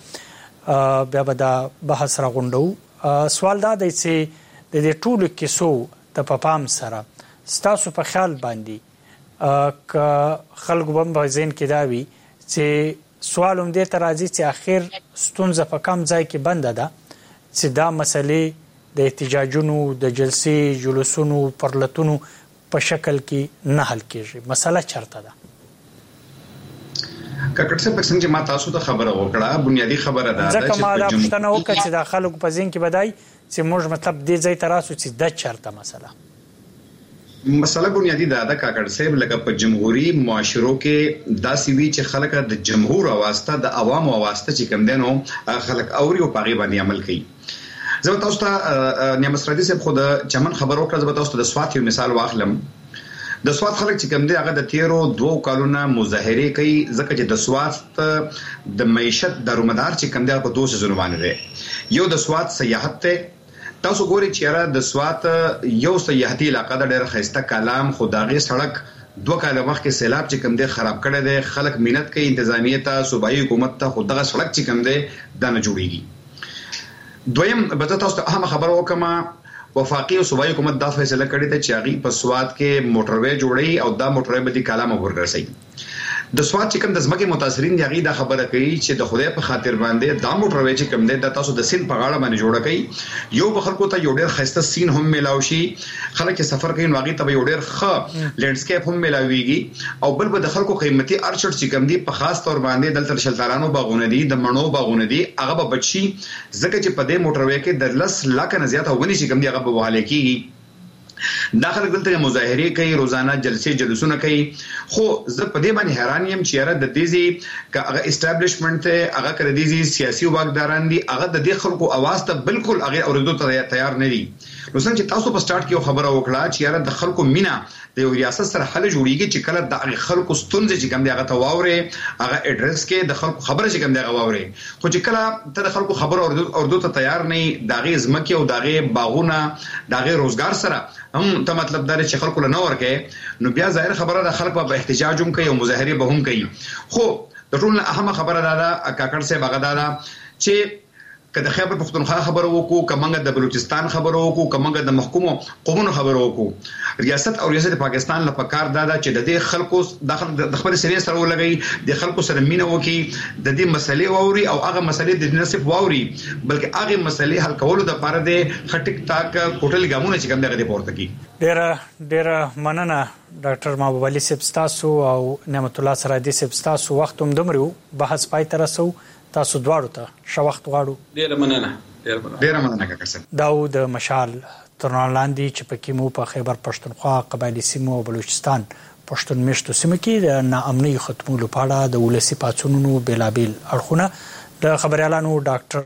بیا به دا بحث راغونډو سوال دا دی چې د دې ټولو کیسو د پام سره ستاسو په خیال باندې ک خلکو په ذهن کې دا وی چې سوال هم دې ته راځي چې اخر ستونزه په کم ځای کې بنده ده چې دا مسلې د احتجاجونو د جلسې جلوسونو پرلتونو په شکل کې نه حل کیږي مسله چرته ده کاکړ څه پکې څنګه ما تاسو ته خبره وکړه بنیادی خبره ده چې ما دا پښتنه وکړه چې د خلکو په ذهن کې بدای چې موږ مطلب دې ځای ته راسو چې د چرته مسله بنیادی دا ده کاکړ صاحب لکه په جمهوریت معاشرو کې داسې وی چې خلک د جمهور اواسته د عوامو اواسته چې کم دینو خلک اوري او پاغي باندې عمل کوي زه تاسو ته نیمس رادي صاحب خود چمن خبر وکړه زه تاسو ته د سوات یو مثال واخلم د سوات خلک چې کم دي هغه د 2 کالونو مظاهره کوي ځکه چې د سوات د معیشت دارومدار چې کم دي په 2 سيزونو باندې یو د سوات سیاحت ته تاسو ګورئ چې را د سوات یو سیاحتي علاقہ د ډېر خسته کلام خداغي سړک 2 کال مخکې سیلاب چې کم دي خراب کړي دي خلک مهنت کوي انتظامیه ته صوبایي حکومت ته خدغه سړک چې کم دي دا نه جوړیږي دویم به تاسو ته هم خبر وکم وفاقي او صوبایي حکومت دا فیصله کړې ده چې هغه په سوات کې موټروي جوړي او دا موټروي به د کلام ورګرسي د سواد چې کوم د ځمکې متاثرین دی غي دا خبره کوي چې د خدای په خاطر باندې دا موټروي چې کوم دی د تاسو د سین په غاړه باندې جوړه کوي یو په خلکو ته یو ډېر خسته سین هم ملاوي شي خلک چې سفر کوي واغې ته یو ډېر ښه لینډسکیپ هم ملاويږي او بل به د خلکو قیمتي ارچډ چې کوم دی په خاص تور باندې دلته شلتارانو باغونه دي د مڼو باغونه دي هغه به بچي ځکه چې په دې موټروي کې د 10 لک نه زیات ونی چې کوم دی هغه به وهاله کیږي داخل دلته مظاهره کوي روزانه جلسونه کوي خو زه په دې باندې حیران یم چې یاره د دې چې هغه اسټابلیشمنت هغه کړی دي سیاسي واکداران دي هغه د دې خلکو اواز ته بالکل هغه اوریدو ته تیار نه دي نو څنګه چې تاسو په سٹارټ کې خبره وکړه چې یاره د خلکو مینا د یو ریاست سره حل جوړیږي چې کله د خلکو ستونزې چې کوم دی هغه تواوري هغه اډرس کې د خلکو خبره چې کوم دی هغه واوري خو چې کله ته د خلکو خبره اوریدو ته تیار نه داغه ځمکه او داغه باغونه داغه روزګار سره هم ته مطلب دا چې خلکو له نو ورکه نو بیا ظاهر خبره د خلکو په احتجاج هم کوي او مظاهره به هم کوي خو د ټول اهمه خبره دا کاکړ صاحب هغه دا چې کله خیبر پختونخوا خبرو وکړو کمنګ د بلوچستان خبرو وکړو کمنګ د محکومو قومونو خبرو وکړو ریاست او ریاست پاکستان لپاره کار دادا چې د دې خلکو د خپل سریه سره ولګي د خلکو سره مینه وکي د دې مسلې ووري او هغه مسلې د نصف ووري بلکې هغه مسلې حل کولو د لپاره د خټک تاک کوټل ګامونه چې کوم دغه پورته کی ډېر مننه ډاکټر محبوب علي صاحب تاسو او نعمت الله سرادي صاحب تاسو وخت هم دمرو بحث پای تر رسو تاسو دواړو ته ښه وخت غواړو ډېر مننه کاکا صاحب داو د مشال ترنان لاندې چې پکې مو په خیبر پښتونخوا قبایلی سیمو او بلوچستان پښتون میشتو سیمو کې د ناامنۍ ختمولو په اړه د ولسی پاتونونو بیلابل اړخونه د خبريالانو ډاکټر